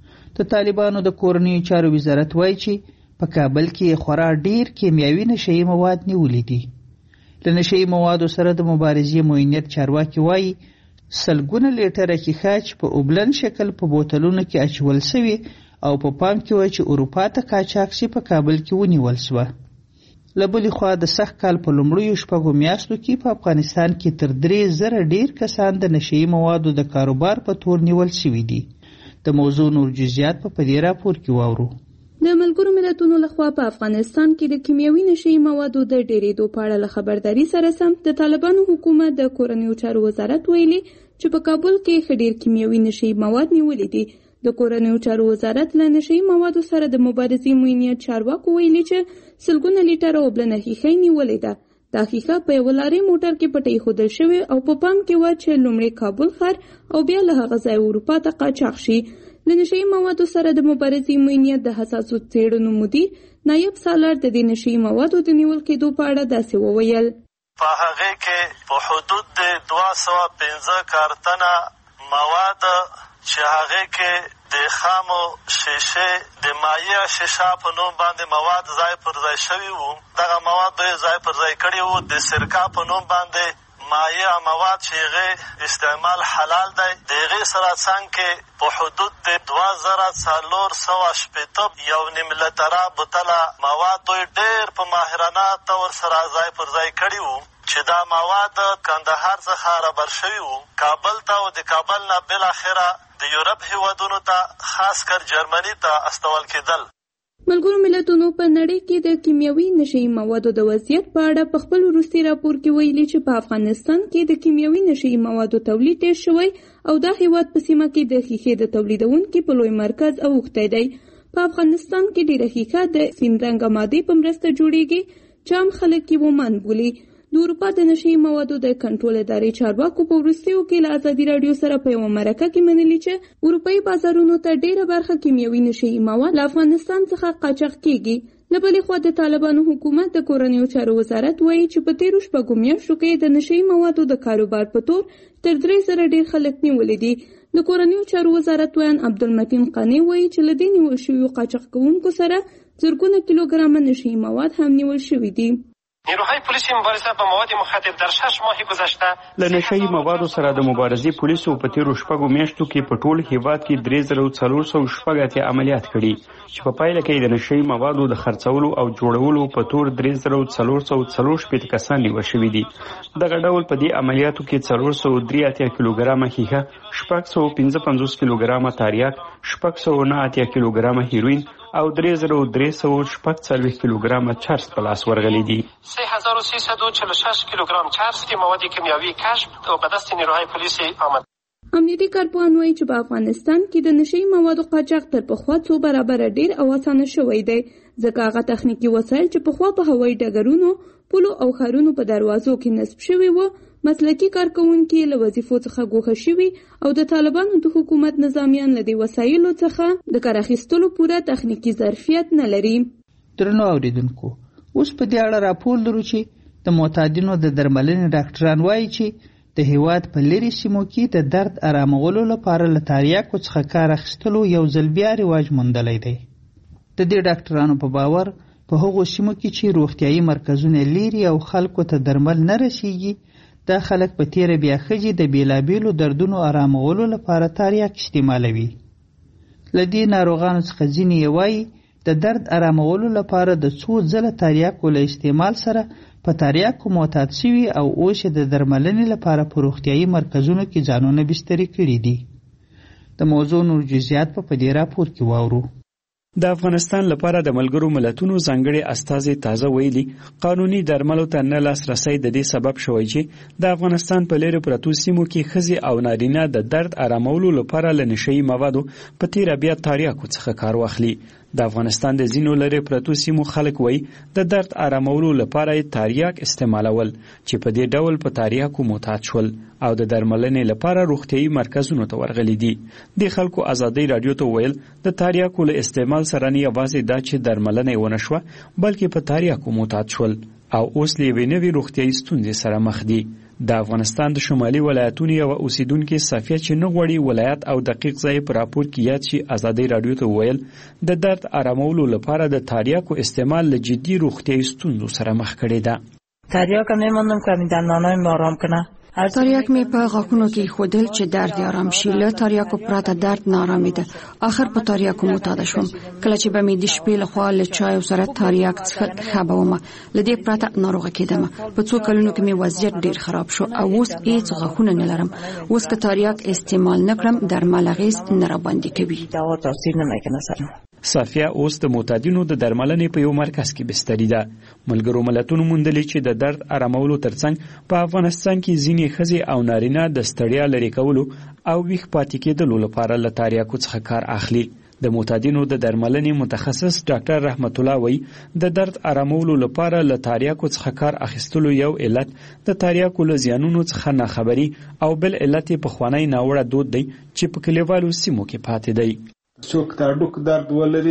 د طالبانو د کورنیو چارو وزارت وایي چې په کابل کې خورا ډیر کیمیاوي نشهیي مواد نیولي دي. له نشهیي موادو سره د مبارزې معینیت چارواکي وایي سلګونه لیټره کیښه چې په اوبلن شکل په بوتلونو کې اچول سوي او په پام کې وایي چې اروپا ته قاچاق شي په کابل کې ونیول سوه. له بلې خوا د سخت کال په لومړیو شپږو میاشتو کې په افغانستان کې تر درې زره ډیر کسان د نشهیي موادو د کاروبار په تور نیول سوي دي. د موضوع نور جزئیات په دې راپور کې واورو. د ملګرو ملتونو لخوا په افغانستان کې د کیمیاوي نشهیي موادو د ډېرېدو په اړه له خبرداري سره سم د طالبانو حکومت د کورنیو چارو وزارت ویلي چې په کابل کې ښه ډېر کیمیاوي نشهیي مواد نیولي دي. د کورنیو چارو وزارت له نشهیي موادو سره د مبارزې معینیت چارواکو ویلي چې سلګونه لیټره اوبلنه ښیښه نیولې ده. دا ښیښه په یوه لارې موټر کې پټه ایښودل شوې او په پام کې وه چې لومړی کابل ښار او بیا له هغه ځایه اروپا ته قاچاق شي. له نشهیي موادو سره د مبارزې معینیت د حساسو څېړنو مدیر نایب سالار د دې نشهیي موادو د نیول کېدو په اړه داسې وویل. په هغې کې په حدود د دوه سوه پنځه کارتنه مواد چې هغې کې د خامو شیشې د مایع شیشه په نوم باندې مواد ځای پر ځای شوي وو. دغه مواد دوی ځای پر ځای کړي وو. د سرکا په نوم باندې مایع مواد چې هغې استعمال حلال دی د هغې سره څنګ کې په حدود د دوه زره څلور سوه شپېته یو نیم لیټره بوتله مواد دوی ډېر په ماهرانه طور سره ځای پر ځای کړي وو چې دا مواد کندهار څخه رابر شوي وو کابل ته او د کابل نه بالاخره د یورپ هېوادونو ته خاص کر جرمني ته استول کېدل. ملګرو ملتونو په نړۍ کې د کیمیاوي نشهیي موادو د وضعیت په اړه په خپل وروستي راپور کې ویلي چې په افغانستان کې د کیمیاوي نشهیي موادو تولید ډېر شوی او دا هېواد په سیمه کې د ښیښې د تولیدونکي په لوی مرکز اوښتی دی. په افغانستان کې ډېره ښیښه د سپین رنګه مادې په مرسته جوړیږي چې عام خلک یې ومان بولي. د اروپا د نشهیي موادو د کنټرول ادارې چارواکو په وروستیو کې له ازادي راډیو سره په یوه مرکه کې منلي چې اروپایي بازارونو ته ډېره برخه کیمیاوي نشهیي مواد له افغانستان څخه قاچاق کېږي. له بلې خوا د طالبانو حکومت د کورنیو چارو وزارت وایي چې په تېرو شپږو میاشتو کې د نشهیي موادو د کاروبار په تور تر درې زره ډېر خلک نیولي دي. د کورنیو چارو وزارت ویان عبدالمتین قانع وایي چې له دې نیول شویو قاچاق کوونکو سره زرګونه کیلوګرامه نشهیي مواد هم نیول شوي دي. نیروهای پلیسی مبارزه با مواد مخدر در شش ماه گذشته له نشهیي موادو سره د مبارزې پولیسو په تیرو شپږو میاشتو کې په ټول هیواد کې درې زره څلور سوه شپږ اتیا عملیات کړي چې په پایله کې د نشهیي موادو د خرڅولو او جوړولو په تور درې زره څلور سوه څلور شپېته کسان نیول شوي دي. دغه ډول په دې عملیاتو کې څلور سوه درې اتیا کیلوګرامه ښیښه، شپږ سوه پنځه پنځوس کیلوګرامه تریاک، شپږ سوه نه اتیا کیلوګرامه هیروین او درې زره درې سوه شپږ څلوېښت کیلوګرامه چرس په لاس ورغلي دي. سه هزار و سیصد و چهل و شش کیلوگرم چرس که مواد کیمیاوی کشف و به دست نیروهای پلیس آمد. امنیتي کارپوهان وایي چې په افغانستان کې د نشهیي موادو قاچاق تر پخوا څو برابره ډېر او اسانه شوی دی ځکه هغه تخنیکي وسایل چې پخوا په هوایي ډګرونو، پولو او ښارونو په دروازو کې نصب شوي وو مسلکي کارکوونکي له وظیفو څخه ګوښه شوي او د طالبانو د حکومت نظامیان له دې وسایلو څخه د کار اخیستلو پوره تخنیکي ظرفیت نه لري. درنو اوریدونکو، اوس په دې اړه راپور لرو چې د معتادینو د درملنې ډاکټران وایي چې د هیواد په لرې سیمو کې د درد آرامولو لپاره له تریاکو څخه کار اخیستلو یو ځل بیا رواج موندلی دی. د دې ډاکټرانو په باور په هغو سیمو کې چې روغتیایي مرکزونه لیري او خلکو ته درمل نه رسیږي دا خلک په تیره بیا ښځې د بیلابیلو دردونو آرامولو لپاره تریاک استعمالوي. له دې ناروغانو څخه ځینې یې وایي د درد آرامولو لپاره د څو ځله تریاکو له استعمال سره په تریاکو معتاد شوي او اوس یې د درملنې لپاره په روغتیایي مرکزونو کې ځانونه بستري کړي دي. د موضوع نور جزئیات په دې راپور کې واورو. د افغانستان لپاره د ملګرو ملتونو ځانګړي استازي تازه ویلي قانوني درملو ته نه لاسرسی د دې سبب شوی چې د افغانستان په لیرې پرتو سیمو کې ښځې او نارینه د درد آرامولو لپاره له نشهیي موادو په تیره بیا تریاکو څخه کار واخلي. د افغانستان د ځینو لرې پرتو سیمو خلک وایي د درد آرامولو لپاره یې تریاک استعمالول چې په دې ډول په تریاکو معتاد شول او د درملنې لپاره روغتیایي مرکزونو ته ورغلي دي. د خلکو ازادۍ راډیو ته ویل د تریاکو له استعمال سره نه یوازې دا چې درملنه یې ونه شوه بلکې په تریاکو معتاد شول او اوس له یوې نوې روغتیایي ستونزې سره مخ دي. د افغانستان د شمالي ولایتونو یو اوسیدونکو صافیه چې نه غوړي ولایت او دقیق ځای پر راپور کې یاد شي ازادي رادیو ته ویل د درد آرامولو لپاره د تریاکو استعمال له جدي روغتیايي ستونزو سره مخ کړي ده. تریاک میمونم که می دندانای ما آرام کنه. تریاک می په غاښونو کې خودل چې درد آرام شي. له تریاکو پرته درد نارامي ده. آخر په تریاکو معتاد شوم. کله چې به می د شپې له خوا له چای سره تریاک څښل خبروم. له دې پرته ناروغه کېدم. په څو کلونو کې می وضعیت ډیر خراب شو او اوس هیڅ غاښونه نه لرم. اوس که تریاک استعمال نکړم درمل اغیز نه را باندې کوي. دوا تاثیر نمیکنه سره. صافیه اوس د معتادینو د درملنې په یو مرکز کې بستري ده. ملګرو ملتونو موندلي چې د درد آرامولو ترڅنګ په افغانستان کې ځینې ښځې او نارینه د ستړیا لرې کولو او ویښ پاتې کېدلو لپاره له تریاکو څخه کار اخلي. د معتادینو د درملنې متخصص ډاکټر رحمت الله وایي د درد آرامولو لپاره له تریاکو څخه کار اخیستلو یو علت د تریاکو له زیانونو څخه ناخبري او بل علت یې پخوانی ناوړه دود دی چې په کلیوالو سیمو کې پاتې دی. څوک د هډوکو درد ولري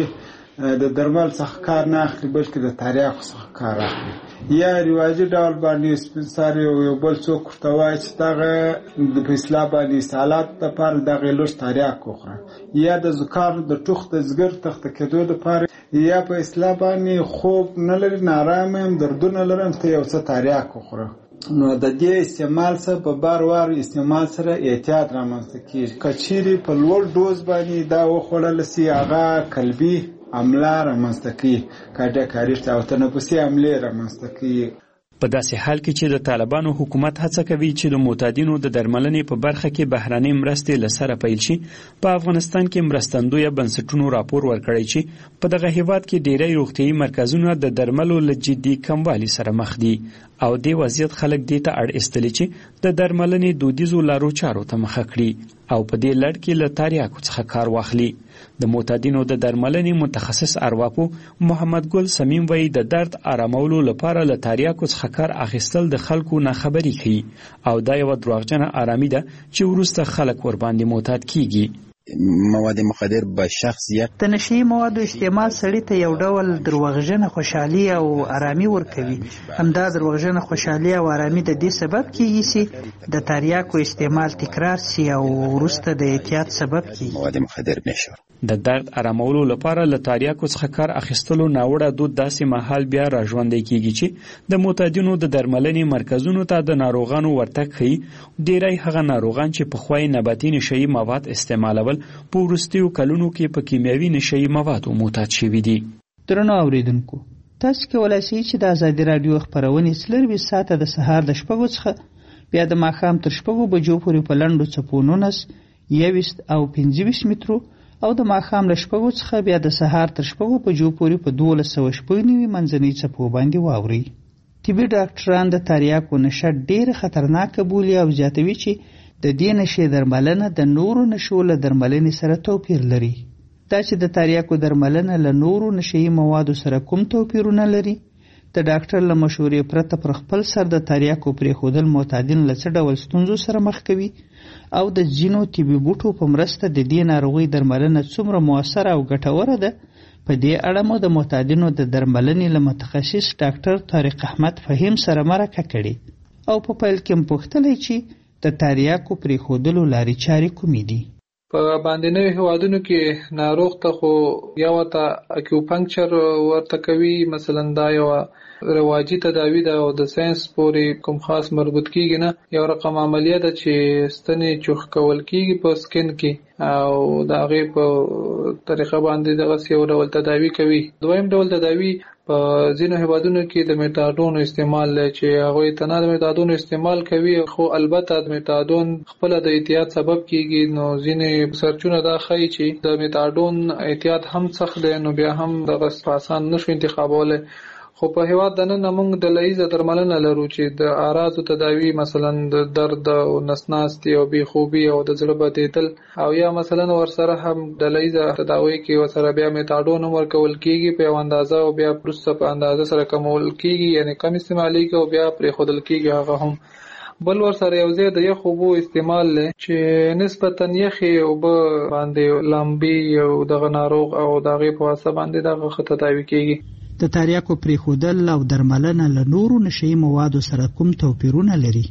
د درمل څخه کار نه اخلي بلکې د تریاکو څخه کار اخلي یا رواجي ډول باندې سپین ساري یو بل څوک ورته وایي چې دغه د په اصطلاح باندې استعالات دپاره دغه لږ تریاک وخوره یا د زکام د ټوخ د ځګر تخته کېدو دپاره یا په اصطلاح باندې خوب نه لري نارامه یم دردونه لرم ته یو څه تریاک وخوره. نو د دې استعمال سره په بار وار استعمال سره احتیاط رامنځته کیږي. که چیرې په لوړ ډوز باندې دا وخوړل سي هغه قلبي عمله رامنځته کوي کارډیاک او تنفسي عملې رامنځته کوي. په داسې حال کې چې د طالبانو حکومت هڅه کوي چې د معتادینو د درملنې په برخه کې بهرنۍ مرستې له سره پیل شي، په افغانستان کې مرستندویه بنسټونو راپور ورکړی چې په دغه هیواد کې ډیری روغتیايي مرکزونه د درملو له جدي کموالي سره مخ دي او دې وضعیت خلک دې ته اړ ایستلي چې د درملنې دودیزو لارو چارو ته مخه کړي او په دې لړ کې له تریاکو څخه کار واخلي. د معتادینو د درملنې متخصص ارواپو محمد ګل سمیم وایي د درد آرامولو لپاره له تریاکو څخه کار اخیستل د خلکو ناخبري کوي او دا یوه دروغجنه آرامي ده چې وروسته خلک ورباندې معتاد کیږي. مواد مخدر به شخصیت د نشي موادو استعمال سړی ته یو ډول دروغجنه خوشحالي او آرامي ورکوي. همدا دروغجنه خوشحالي او آرامي د دې سبب کیږي چې د تریاکو استعمال تکرار شي او وروسته د اعتیاد سبب کیږي. مواد مخدر نشور د درد آرامولو لپاره له تریاکو څخه کار اخیستلو ناوړه دود داسې مهال بیا راژوندی کیږي چې د معتادینو د درملنې مرکزونو ته د ناروغانو ورتګ ښیي. ډیری هغه ناروغان چې پخوی نباتي نشهیي مواد استعمالول په وروستیو کلونو کې په کیمیاوي نشهیي موادو معتاد شوي دي. درنو اوریدونکو، تاسو کولی شئ چې د ازادي راډیو خپرونې څلرویشت ساعته د سهار د شپږو څخه بیا د ماښام تر شپږو بجو پورې په لنډو څپو نولس، یویشت او پنځه ویشت مترو او د ماښام له شپږو څخه بیا د سهار تر شپږو بجو پورې په دولس سوه شپږ نوي منځنۍ څپو باندې واورئ. طبي ډاکټران د تریاکو نشه ډېره خطرناکه بولي او زیاتوي چې د دې نشې درملنه د نورو نشو له درملنې سره توپیر لري. دا چې د تریاکو درملنه له نورو نشهیي موادو سره کوم توپیرونه لري، د ډاکټر له مشورې پرته پر خپل سر د تریاکو پرېښودل معتادین له څه ډول ستونزو سره مخ کوي او د ځینو طبي بوټو په مرسته د دې ناروغۍ درملنه څومره مؤثره او ګټوره ده. په دې اړه مو د معتادینو د درملنې له متخصص ډاکټر طارق احمد فهیم سره مرکه کړې او په پیل کې پوښتلی چې د تریاکو پرېښودلو لارې چارې کومې دي. په باندنیو هیوادونو کې ناروغ ته خو یا ورته اکیوپنکچر ورته کوي، مثلا دا یوه رواجي تداوی ده او د ساینس پورې کوم خاص مربوط کیږي نه. یو رقم عملیه ده چې ستنې چوخ کول کیږي په سکن کې او د هغې په طریقه باندې دغسې یو ډول تداوی کوي. دویم ډول تداوی په ځینو هیوادونو کې د میتاډون استعمال دی چې هغوی ته نه د میتاډون استعمال کوي، خو البته د میتاډون خپله د اعتیاد سبب کیږي. نو ځینې سرچونه دا ښایي چې د میتاډون اعتیاد هم سخت دی، نو بیا هم دغه په اسان نشو انتخابولی. خو په هیواد دننه موږ ډلهییزه درملنه لرو چې د اعراضو تداوی، مثلا د درد او نسناستي او بېخوبي او د زړه بدېدل، او یا مثلا ورسره هم ډلهییزه تداوی کې ورسره بیا میتاډون هم ورکول کېږي په یو اندازه او بیا وروسته په اندازه سره کمول کېږي، یعنې کم استعمالیږي او بیا پرېښودل کېږي هغه هم. بل ورسره یو ځای د یخ اوبو استعمال دی چې نسبتا یخې اوبه باندې لامبي او دغه ناروغ او د هغې په واسطه باندې دغه ښه تداوي کېږي. د تریاکو پرېښودل او درملنه له نورو نشهیي موادو سره کوم توپیرونه لري؟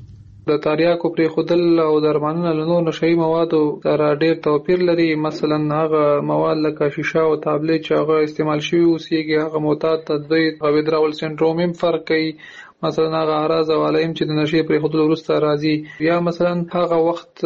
د تریاکو پرې خودل او درملنه له نور نشئی موادو سره ډېر توپیر لري. مثلا هغه مواد لکه شیشه او تابلیت چې هغه استعمال شوي اوسېږي هغه معتاد تدوید او ویدراول سنډروم هم فرق کوي. مثلا هغه اعراض او علائم چې د نشې پرې خودل وروسته راځي، یا مثلا هغه وخت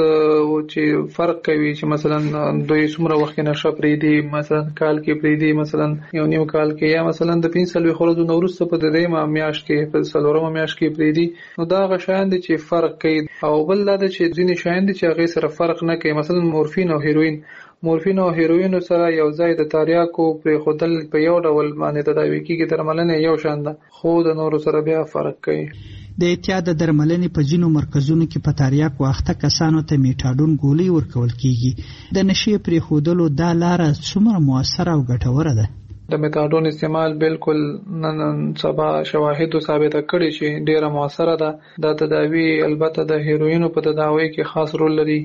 چې فرق کوي چې مثلا دوی څومره وخت نشه پرېږدي، مثلا کال کې پرېږدي، مثلا یو نیم کال کې، یا مثلا د پنځه څلوېښت ورځو وروسته په درېیمه میاشت کې په څلورمه میاشت کې پرېږدي. نو دا هغه شیان دي چې فرق کوي. او بل دا دی چې ځینې شیان دي چې هغې سره فرق نه کوي. مثلا مورفین او هیروین مورفین او هیروین سره یو ځای د تریاکو پرې خودل په یو ډول باندې تداوي کېږي، درملنه یو شان ده، خو د نورو سره بیا فرق کوي. د اعتیاد د درملنې په ځینو مرکزونو کې په تریاکو اخته کسانو ته میټاډون ګولۍ ورکول کېږي. د نشې پرې خودلو دا لاره څومره مؤثره او ګټوره ده؟ د میټاډون استعمال بالکل نن سبا شواهدو ثابته کړي چې ډیره مؤثره ده. دا تداوی البته د هیروینو په تداوی کې خاص رول لري،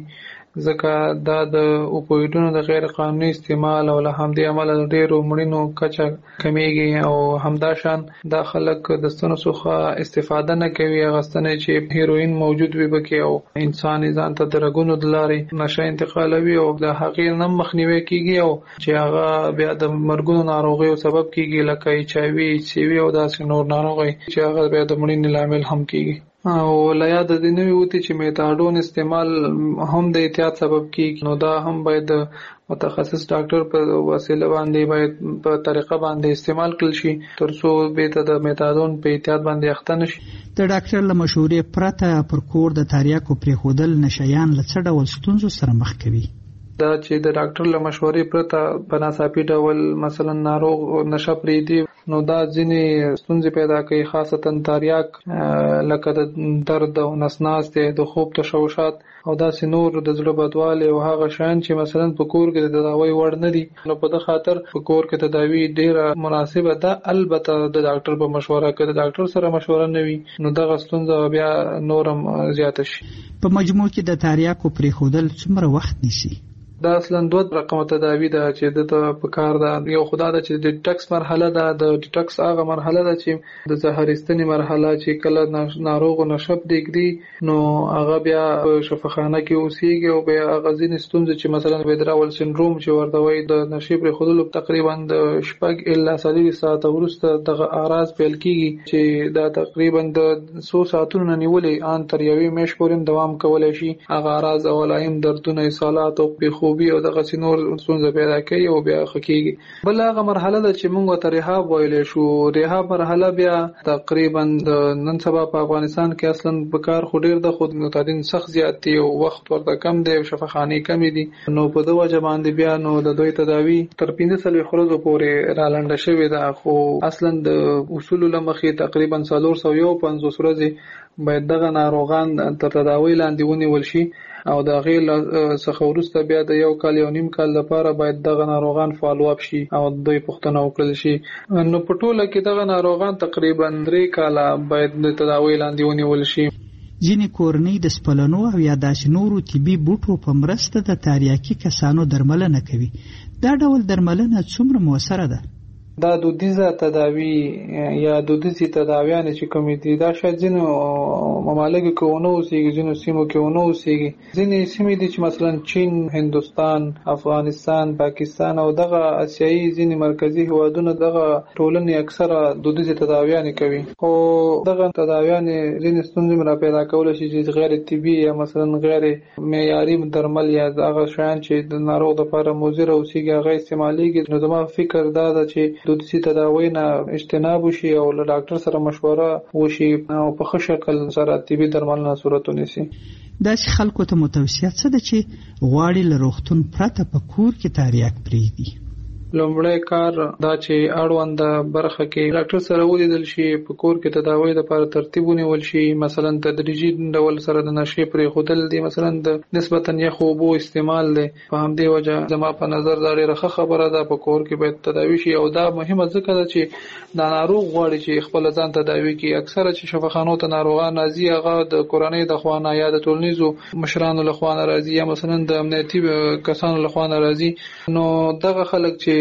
ځکه دا د اوپویډونو د غیر قانوني استعمال او له همدې امله ډېرو مړینو کچه کمیږي. او همداشان دا خلک د ستنو څخه استفاده نه کوي، هغه ستنې چې هیروین موجود وي پکې او انسان ځان ته د رګونو د لارې نشه انتقالوي او د هغې نه مخنیوی کېږي او چې هغه بیا د مرګونو ناروغیو سبب کېږي لکه ایچ آی وي، ایچ سی وي او داسې نور ناروغۍ چې هغه بیا د مړینې لامل هم کېږي. او له یاده دې نه وي چې میټاډون استعمال هم د اعتیاد سبب کېږي، نو دا هم باید متخصص ډاکټر په وسیله باندې باید په طریقه باندې استعمال کړل شي تر څو بیرته د میټاډون په اعتیاد باندې اخته نشي. د ډاکټر له مشورې پرته پر کور د تریاکو پرېښودل نشیان له څه ډول ستونزو سره مخ کوي؟ دا چې د ډاکټر له مشورې پرته په ناڅاپي ډول مثلا ناروغ نشه پرېږدي نو دا ځینې ستونزې پیدا کوي، خاصتا تریاک لکه د درد او نسناستې، د خوب تشوشات او داسې نور د زړه بدوالی او هغه شیان چې مثلا په کور کې د تداوی وړ نه دي. نو په دې خاطر په کور کې تداوی ډیره مناسبه ده، البته د ډاکټر په مشوره کې. د ډاکټر سره مشوره نه وي نو دغه ستونزه بیا نورم زیاته شي. په مجموع کې د تریاکو پرېښودل څومره وخت نیسي؟ دا اصلا دوه رقمه تداوی ده چې د په کار ده. یو خدا ده چې د ډیټکس مرحله ده. د ډیټکس هغه مرحله ده چې د زهرستنې مرحله چې کله ناروغ نشه پرېږدي نو هغه بیا په شفاخانه کې اوسېږي او بیا هغه ځینې ستونزې چې مثلا ویدراول سنډروم چې ورته وایي د نشې پرېښودلو تقریبا د شپږ الا څلوېښت ساعته وروسته دغه اعراض پیل کېږي چې دا تقریبا د څو ساعتونو نه نیولې ان تر یوې میاشتې پورې دوام کولی شي. هغه اعراض او علائم دردونه، اسهالات او پیښو او دغه سينور څنګه پیدا کوي او بیا خکېږي. بل هغه مرحله ده چې موږ ته ریهاب ویلې شو. ریهاب مرحله بیا تقریبا د نن سبا په افغانستان کې اصلا په کار خو ډیر د خود متعدین سخت زیات دي او وخت ورته کم دی او شفاخانه کم دي، نو په دغه وجه باندې بیا نو د دوی تداوی تر پنځه څلوېښت ورځې پورې را لنډه شوې ده. خو اصلا د اصول لمخې تقریبا څلور سوه یو پنځوس ورځې باید دغه ناروغان تر تداوی لاندې ونیول شي او د هغې څخه وروسته بیا د یو کال یو نیم کال لپاره باید دغه ناروغان فالو اپ شي او دوی پوښتنه وکړل شي. نو په ټوله کې دغه ناروغان تقریبا درې کاله باید د تداوی لاندې ونیول شي. ځینې کورنۍ د سپلنو او یا داسې نورو طبي بوټو په مرسته د تریاکي کسانو درملنه کوي. دا ډول درملنه څومره مؤثره ده؟ دا دودیزه تداوی یا دودیزي تداویان چې کومې دي دا شاید ځینو ممالکو کې ونه اوسېږي، ځینو سیمو کې ونه اوسېږي. ځینې سیمې دي چې مثلا چین، هندوستان، افغانستان، پاکستان او دغه اسیایي ځینې مرکزي هیوادونه دغه ټولنې اکثره دودیزي تداویان کوي. خو دغه تداویان ځینې ستونزې را پیدا کولی شي چې غیر طبي یا مثلا غیر معیاري درمل یا هغه شیان چې د ناروغ لپاره مضر اوسېږي هغه استعمالیږي. نو زما فکر دا ده چې دودیزي تداوی نه اجتناب وشي او له ډاکټر سره مشوره وشي او په ښه شکل سره طبي درملنه صورت ونیسي. داسې خلکو ته متوصیه څه ده چې غواړي له روغتون پرته په کور کې تریاک پرېږدي؟ لومړی کار دا چې اړونده برخه کې ډاکټر سره ولیدل شي، په کور کې تداوی لپاره ترتیب ونیول شي. مثلا تدریجي ډول سره د نشې پرېښودل دي، مثلا د نسبتا یخو اوبو استعمال دی. په همدې وجه زما په نظر دا ډېره ښه خبره ده، په کور کې باید تداوی شي او دا مهمه ځکه ده چې دا ناروغ غواړي چې خپل ځان تداوی کړي. اکثره چې شفاخانو ته ناروغان راځي هغه د کورنۍ د خوا نه یا د ټولنیزو مشرانو له خوا نه راځي یا مثلا د امنیتي کسانو له خوا نه راځي. نو دغه خلک چې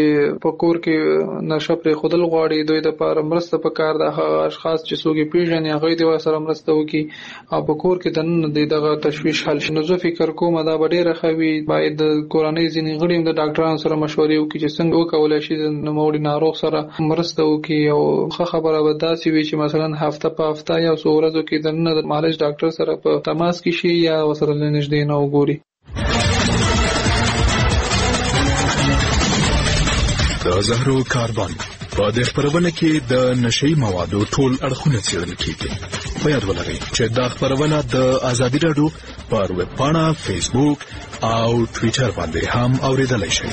چې په کور کې نشه پرې خودل غواړي دوی د لپاره مرسته پکار ده. هغه اشخاص چې څوک پیژني هغه د سره مرسته وکړي او په کور کې د دغه تشویش حل شي. نو زه فکر کوم دا به ډېره ښه وي. باید د کورنۍ ځینې غړي هم د ډاکټرانو سره مشورې وکړي چې څنګه وکولی شي د نوموړي ناروغ سره مرسته وکړي. او ښه خبره به داسې وي چې مثلا هفته په هفته یا څو ورځو کې دننه د معالج ډاکټر سره په تماس کې شي یا ورسره نږدې نه وګوري. د زهرو کاربن په دې خبرونه کې د نشئی موادو ټول اړخونه څېړل کیږي. په یاد ولرئ چې دا خبرونه د ازادي رادیو پر ویب پاڼه، فیسبوک او ټوئیټر باندې هم اوریدلای شئ.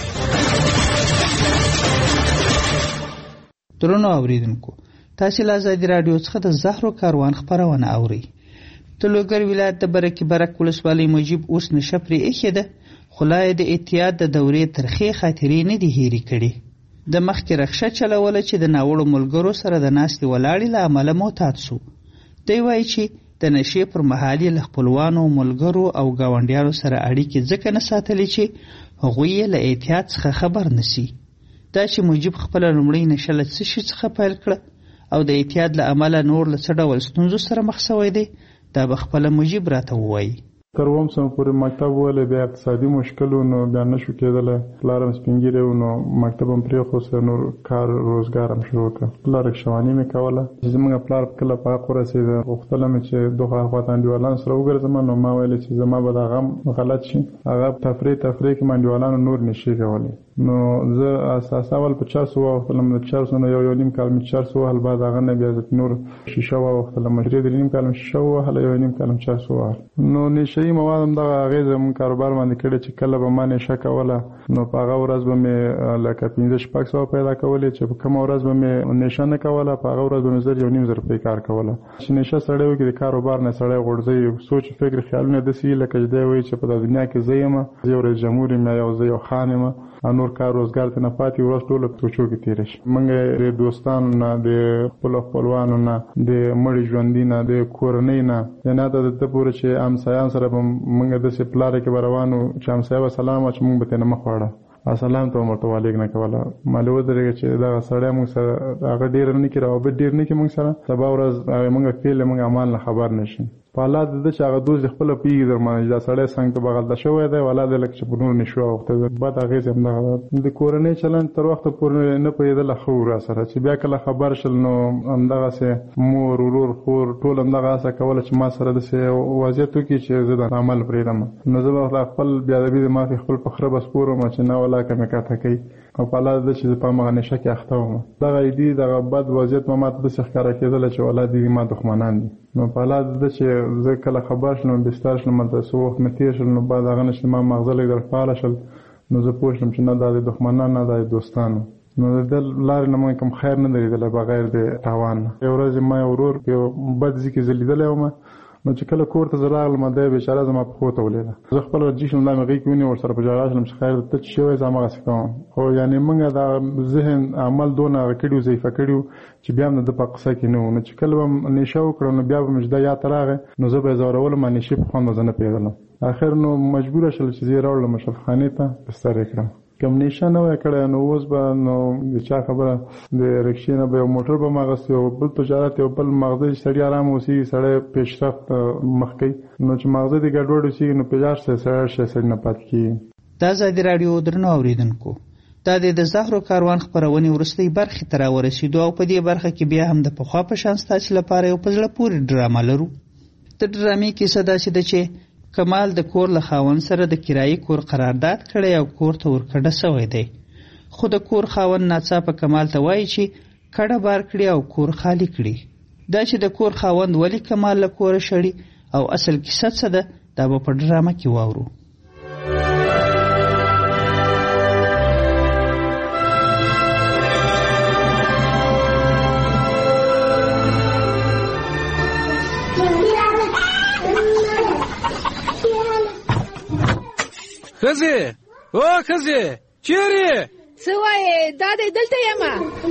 درنو اوریدونکو، تاسو له ازادي رادیو څخه د زهرو کاروان خبرونه اورئ. د لوګر ولایت د برکې برک ولسوالۍ مجيب اوس نشه پرې ایښې ده، خو لا یې د اتحاد د دورې ترخې خاطرې نه دي هېرې کړې. د مخکې رخصه چلوله چې د ناوړو ملګرو سره د ناستې ولاړې له امله معتاد سو. دی وایي چې د نشې پر مهال یې له خپلوانو، ملګرو او ګاونډیانو سره اړیکې ځکه نه ساتلې چې هغوی یې له احتیاط څخه خبر نسی. دا چې مجيب خپله لومړۍ نشه له څه شي څخه پیل کړه او د احتیاط له امله نور له څه ډول ستونزو سره مخ شوی دی، دا به خپله مجيب راته ووایي. تر اووم سم پورې مکتب ولی، بیا اقتصادي مشکلونو بیا نشو کېدلی. پلارم سپین ږیری و نو مکتب هم پرېښود، نور کار روزګار هم شروع کړه. پلار رکشهواني مې کوله. چې زموږ پلار کله په حق ورسېده، غوښتله مې چې دغه خواته انډیوالانو سره وګرځم، نو ما ویلې چې زما به دا غم غلط شي. هغه تفریح تفریح کې انډیوالانو نور نشي کولی. نو زه اساس اول په چارسو واوښتلم. د چارسو نه یو یو نیم کال مې چارسو وهل، بعد هغه نه بیا نور شیشه واوښتلم. درې درې نیم کال مې شیشه ووهله، یو نیم کال مې چارسو وهل. نو نشهیي مواد هم دغه اغېزه مونږ کاروبار باندې کړې چې کله به ما نشه کوله نو په هغه ورځ به مې لکه پنځه شپږ سوه پیدا کولې، چې په کومه ورځ به مې نشه نه کوله په هغه ورځ به مې زر یو نیم زر روپۍ کار کوله. چې نشه سړی وکړي د کاروبار نه سړی غورځوي، سوچ فکر خیالونه داسې وي لکه چې دی وایي چې په دنیا کې زه یم، زه یو رئیس جمهور یم یا یو زه یو خان یم، نور کار روزګار ته نه پاتې، ورځ ټوله په توچو کې تېره شي. موږ د دوستانو نه، د خپلو خپلوانو نه، د مړي ژوندي نه، د کورنۍ نه، یعنې حتی د ده پورې چې همسایان سره به موږ داسې په لاره کې به روانو چې همسایه به سلام وه چې موږ به ترې نه مخ واړه، سلام ته ورته والیک نه کوله. مالې ودرېږه چې دغه سړی موږ سره هغه ډېر نه کړي، روابط ډېر نه کړي موږ سره، سبا ورځ موږ فعل موږ عمل نه خبر نه شي. په حالات د ده چې هغه دوست خپله پوهېږي درمانه چې دا سړی څنګ ته بغلته شوی دی، ولا دی لکه چې په نور نشو اوښتی دی. بد اغېز هم دغه د کورنۍ چلند تر وخته پورې نه پوهېدله ښه و را سره، چې بیا کله خبر شل نو همدغسې مور، ورور، خور ټول همدغه هڅه کوله چې ما سره داسې وضعیت وکړي چې زه د عمل پرېږدم. نو زه به خپل بېادبي د مافې خپل په خره به سپورم چې نه ولاکه مې کاته کوي، او په حالات ده چې زه په همغه نشه کې اخته وم. دغه ایدي دغه بد وضعیت ما ما ته داسې ښکاره کېدله چې والله دي ما دښمنان دي. نو په حالات ده چې زه کله خبر شلم، بستر شلم، هلته څه وخت مې تېر شل، نو بعد هغه نه چې ما مغزه لږ درفعاله شل، نو زه پوه شلم چې نه دا د دښمنان نه، دا د دوستانو. نو د ده لارې نه موږ کوم خیر نه درېدلی بغیر د تاوان نه. یو ورځ ما یو ورور په یو بد ځای کې زه لیدلی وم، نو چې کله کور ته زه راغلم دی بېچاره زما پښو ته ولیده. زه خپله رجي شلم، دا مې غېږ کې ونیو، ورسره په ژړا شلم چې خیر ته چې شوی زه همغسې کوم. خو یعنې موږ دا ذهن عمل دونه هغه کړي وو، ضعیفه کړي وو چې بیا هم د ده په قصه کې نه وو. نو چې کله به نشه وکړم نو بیا به مې دا یاد ته راغی، نو زه به یې ځورولم، نشې په خوند به زه نه پوهېدلم. اخر نو مجبوره شول چې زه یې راوړلم اشرفخانې ته بستر یې کړم. کوم نشه نه وی کړی، نو اوس به نو د چا خبره د رکشې نه به یو موټر به م اخیستی، یو بل تجارت، یو بل مغزه چې سړي ارام اوسېږي، سړی پیشرفت مخ کوي. نو چې مغزه دې ګډوډ اوسېږي نو پیجار سړی سړی سړي نه پاتې کېږي. دا ازادي راډیو درنو اورېدونکو، دا د د زهرو کاروان خپرونې وروستۍ برخې ته راورسېدو، او په دې برخه کې بیا هم د پخوا په شان ستاسې لپاره یو په زړه پورې ډرامه لرو. د ډرامې کیسه داسې ده چې کمال د کور له خاوند سره د کرایي کور قرارداد کړی او کور ته ورکډه سوی دی، خو د کور خاوند ناڅاپه کمال ته وایي چې کډه بار کړي او کور خالی کړي. دا چې د کور خاوند ولې کمال له کوره شړي او اصل کیسه څه ده، دا به په ډرامه کې واورو. خزه او خزه چیرې څه وایې؟ دا دی دلته یم.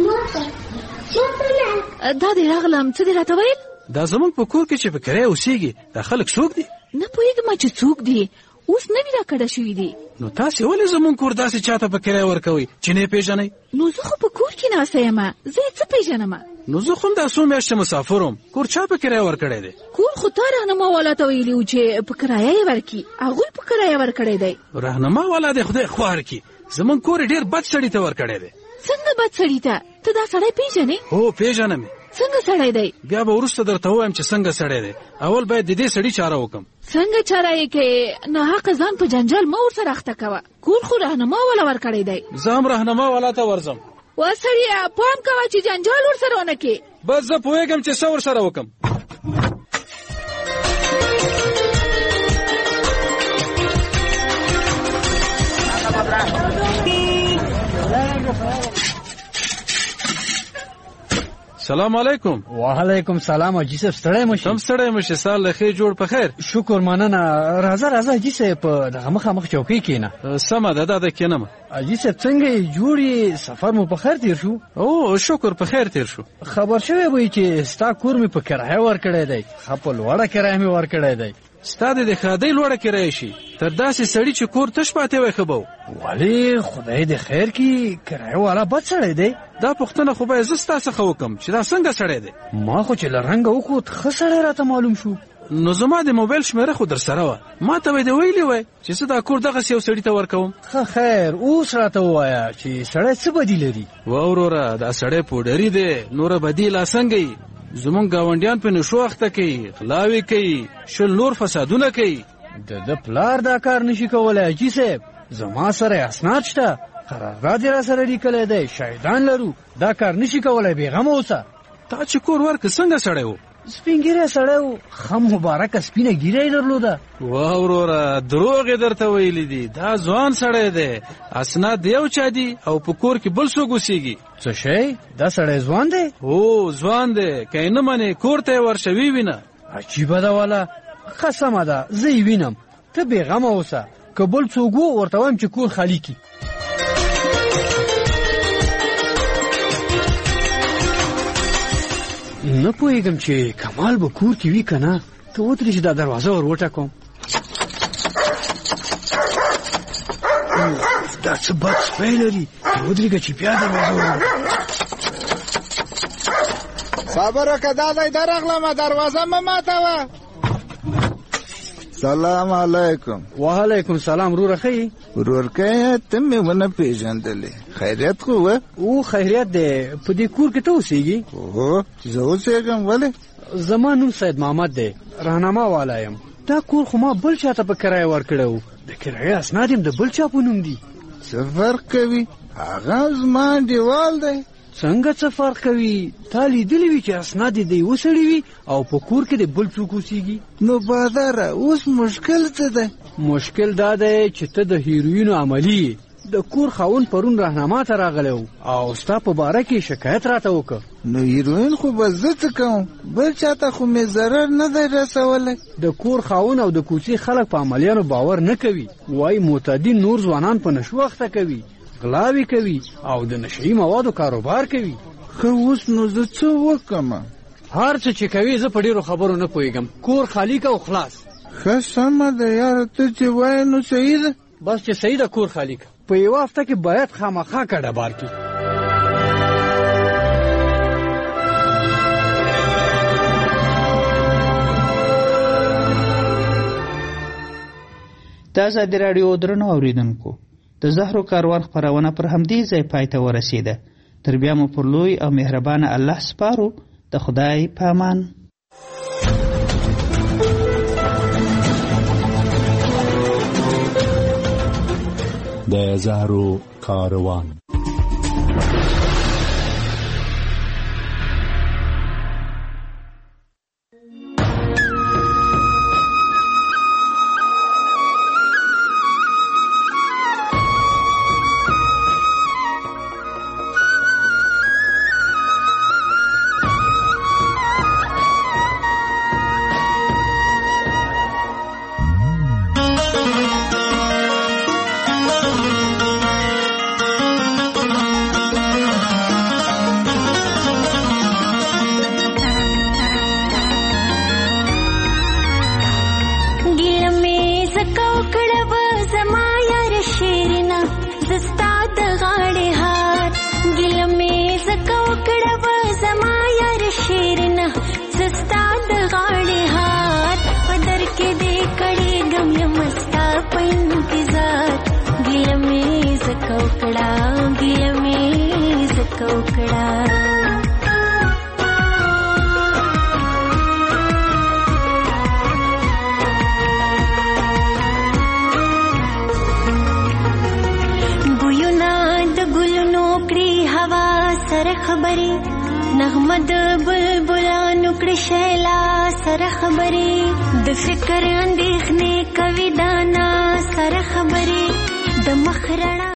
دا دی راغلم. څه دې راته ویل؟ دا زمونږ په کور کې چې په کرایه اوسېږي دا خلک څوک دي؟ نه پوهېږم چې څوک دي، اوس نوی راکړه شوي دي. نو تاسې ولې زمونږ کور داسې چاته په کرایه ورکوئ چې نه یې پیژنئ؟ نو زه خو په کور کې ناسته یم، زه یې څه پیژنم؟ نو زه خو هم دا څو میاشتې مسافر وم، کور چا په کرایه ورکړی دی؟ کور خو تا رهنما والا ته ویلي و چې په کرایه یې ورکړي، هغوی په کرایه ورکړی دی. رهنما والا دی خدای خوار کړي، زمونږ کور ډېر بد سړي ته ورکړی دی. څنګه بد سړي ته؟ ته دا سړی پیژنې؟ هو پیژنم. څنګه سړی دی؟ بیا به وروسته درته ووایم چې څنګه سړی دی. اول باید د دې سړي چاره وکړم. څنګه چاره یې کوې؟ ناحقه ځان په جنجال مه ورسره اخته کوه. کور خو رهنما والا ورکړی دی. زه هم رهنما والا ته ورځم. وا سړیه پام کوه چې جنجال ورسره ونه کړې. بس زه پوهېږم چې څه ورسره وکړم. سلام علیکم. وعلیکم سلام. حاجي صاحب ستړی مشي؟ تم ستړی مشي، سال له ښې جوړ په خیر. شکر مننه. راځه راځه حاجي صاحب په دغه مخامخ چوکۍ کښېنه. سمه ده دا ده کښېنم. حاجي صاحب څنګه یې جوړ یې؟ سفر مو په خیر تېر شو؟ او شکر په خیر تېر شو. خبر شوی وی چې ستا کور مې په کرایه ورکړی دی، ښه په لوړه کرایه مې ورکړی دی. ستا د ښادۍ لوړه کرایه شي تر داسې سړي چې کور تش پاتې وای ښه به و. ولې خدای دې خیر کړي، کرایه والا بد سړی دی. دا پوښتنه خو باید زه ستا څخه وکړم چې دا څنګه سړی دی. ما خو چې له رنګه وکوت ښه سړی راته معلوم شو. نو زما د موبایل شمېره خو در سره وه، ما ته به دې ویلي وای چې زه دا کور دغسې یو سړي ته ورکوم. ښه خیر اوس راته ووایه چې سړی څه بدي لري؟ واوروره دا سړی پوډري دی، نوره بدي لا څنګه یي. زمونږ ګاونډیان په نشو اخته کوي، غلاوې کوي، شل نور فسادونه کوي. د ده پلار دا کار نشي کولی حاجي صاحب. زما سره اسناد شته، قرارداد یې را سره لیکلی دی، شاهدان لرو. دا کار نشي کولی، بېغمه اوسه. تا چې کور ورکړه څنګه سړی و؟ سپین ږیری سړی و، ښه مبارکه سپینه ږیره یې درلوده. واه وروره دروغ یې درته ویلي دي، دا ځوان سړی دی، اسناد د یو چا دي او په کور کې بل څوک اوسېږي. څه شی؟ دا سړی ځوان دی؟ هو ځوان دی، که یې نه منې کور ته یې ورشه ویې وینه. عجیبه ده والا. ښه سمه ده زه یې وینم، ته بېغمه اوسه. که بل څوک و ورته وایم چې کور خالي کړي. نه پوهېږم چې کمال به کور کې وي که نه. ته ودرې چې دا دروازه ور وټکوم. دا څه بد سپی لري، ته ودرېږه چې بیا دروازه ور صبره که دا دی درغلمه، دروازه مه ماتوه. سلام علیکم. وعلیکم سلام. ورور ښه یې؟ ورورکه ته مې ونه پېژندلې، خیریت خو وه؟ او خیریت دی. په دې کور کې ته اوسېږي؟ هو زه اوسېږم. ولې؟ زما نوم سید محمد دی، رهنما والا یم. دا کور خو ما بل چا ته په کرایه ورکړی و، د کرایې اسناد یم د بل چا په نوم دي. څه فرق کوي؟ هغه زما انډیوال دی. څنګه څه فرق کوي؟ تا لیدلی وي چې اسناد یې د یوه سړي وي او په کور کې د بل څوک اوسېږي. نو بادره اوس مشکل څه دی؟ مشکل دا دی چې ته د هیروینو عملي یې. د کور خاوند پرون رهنما ته راغلی و او ستا په باره کې شکایت راته وکړ. نو هیروین خو به زه څه کوم؟ بل چاته خو مې ضرر نه دی رسولی. د کور خاوند او د کوڅې خلک په عملیانو باور نه کوي، وایي معتدین نور ځوانان په نشو اخته کوي، غلاوې کوي او د نشهیي موادو کاروبار کوي. ښه اوس نو زه څه وکړم؟ هر څه چې کوي زه په ډېرو خبرو نه پوهېږم. کور خالي که او خلاص. ښه سمه ده یاره، ته چې وایې نو صحیح ده. بس چې صحیح ده کور خالي که. په یوه هفته کې باید خامخا کډه بار کړي. د ازادي راډیو درنو اورېدونکو، د زهرو کاروان خپرونه پر همدې ځای پای ته ورسېده. تر بیا مو پر لوی او مهربانه الله سپارو. د خدای په امان. د زهرو کاروان. زکوکړه ګیله مې زکوکړه سره خبرې نغمه د بلبلانو کړي شیلا سره خبرې د فکر اندېښنې کوي دانا سره خبرې د مخ رڼا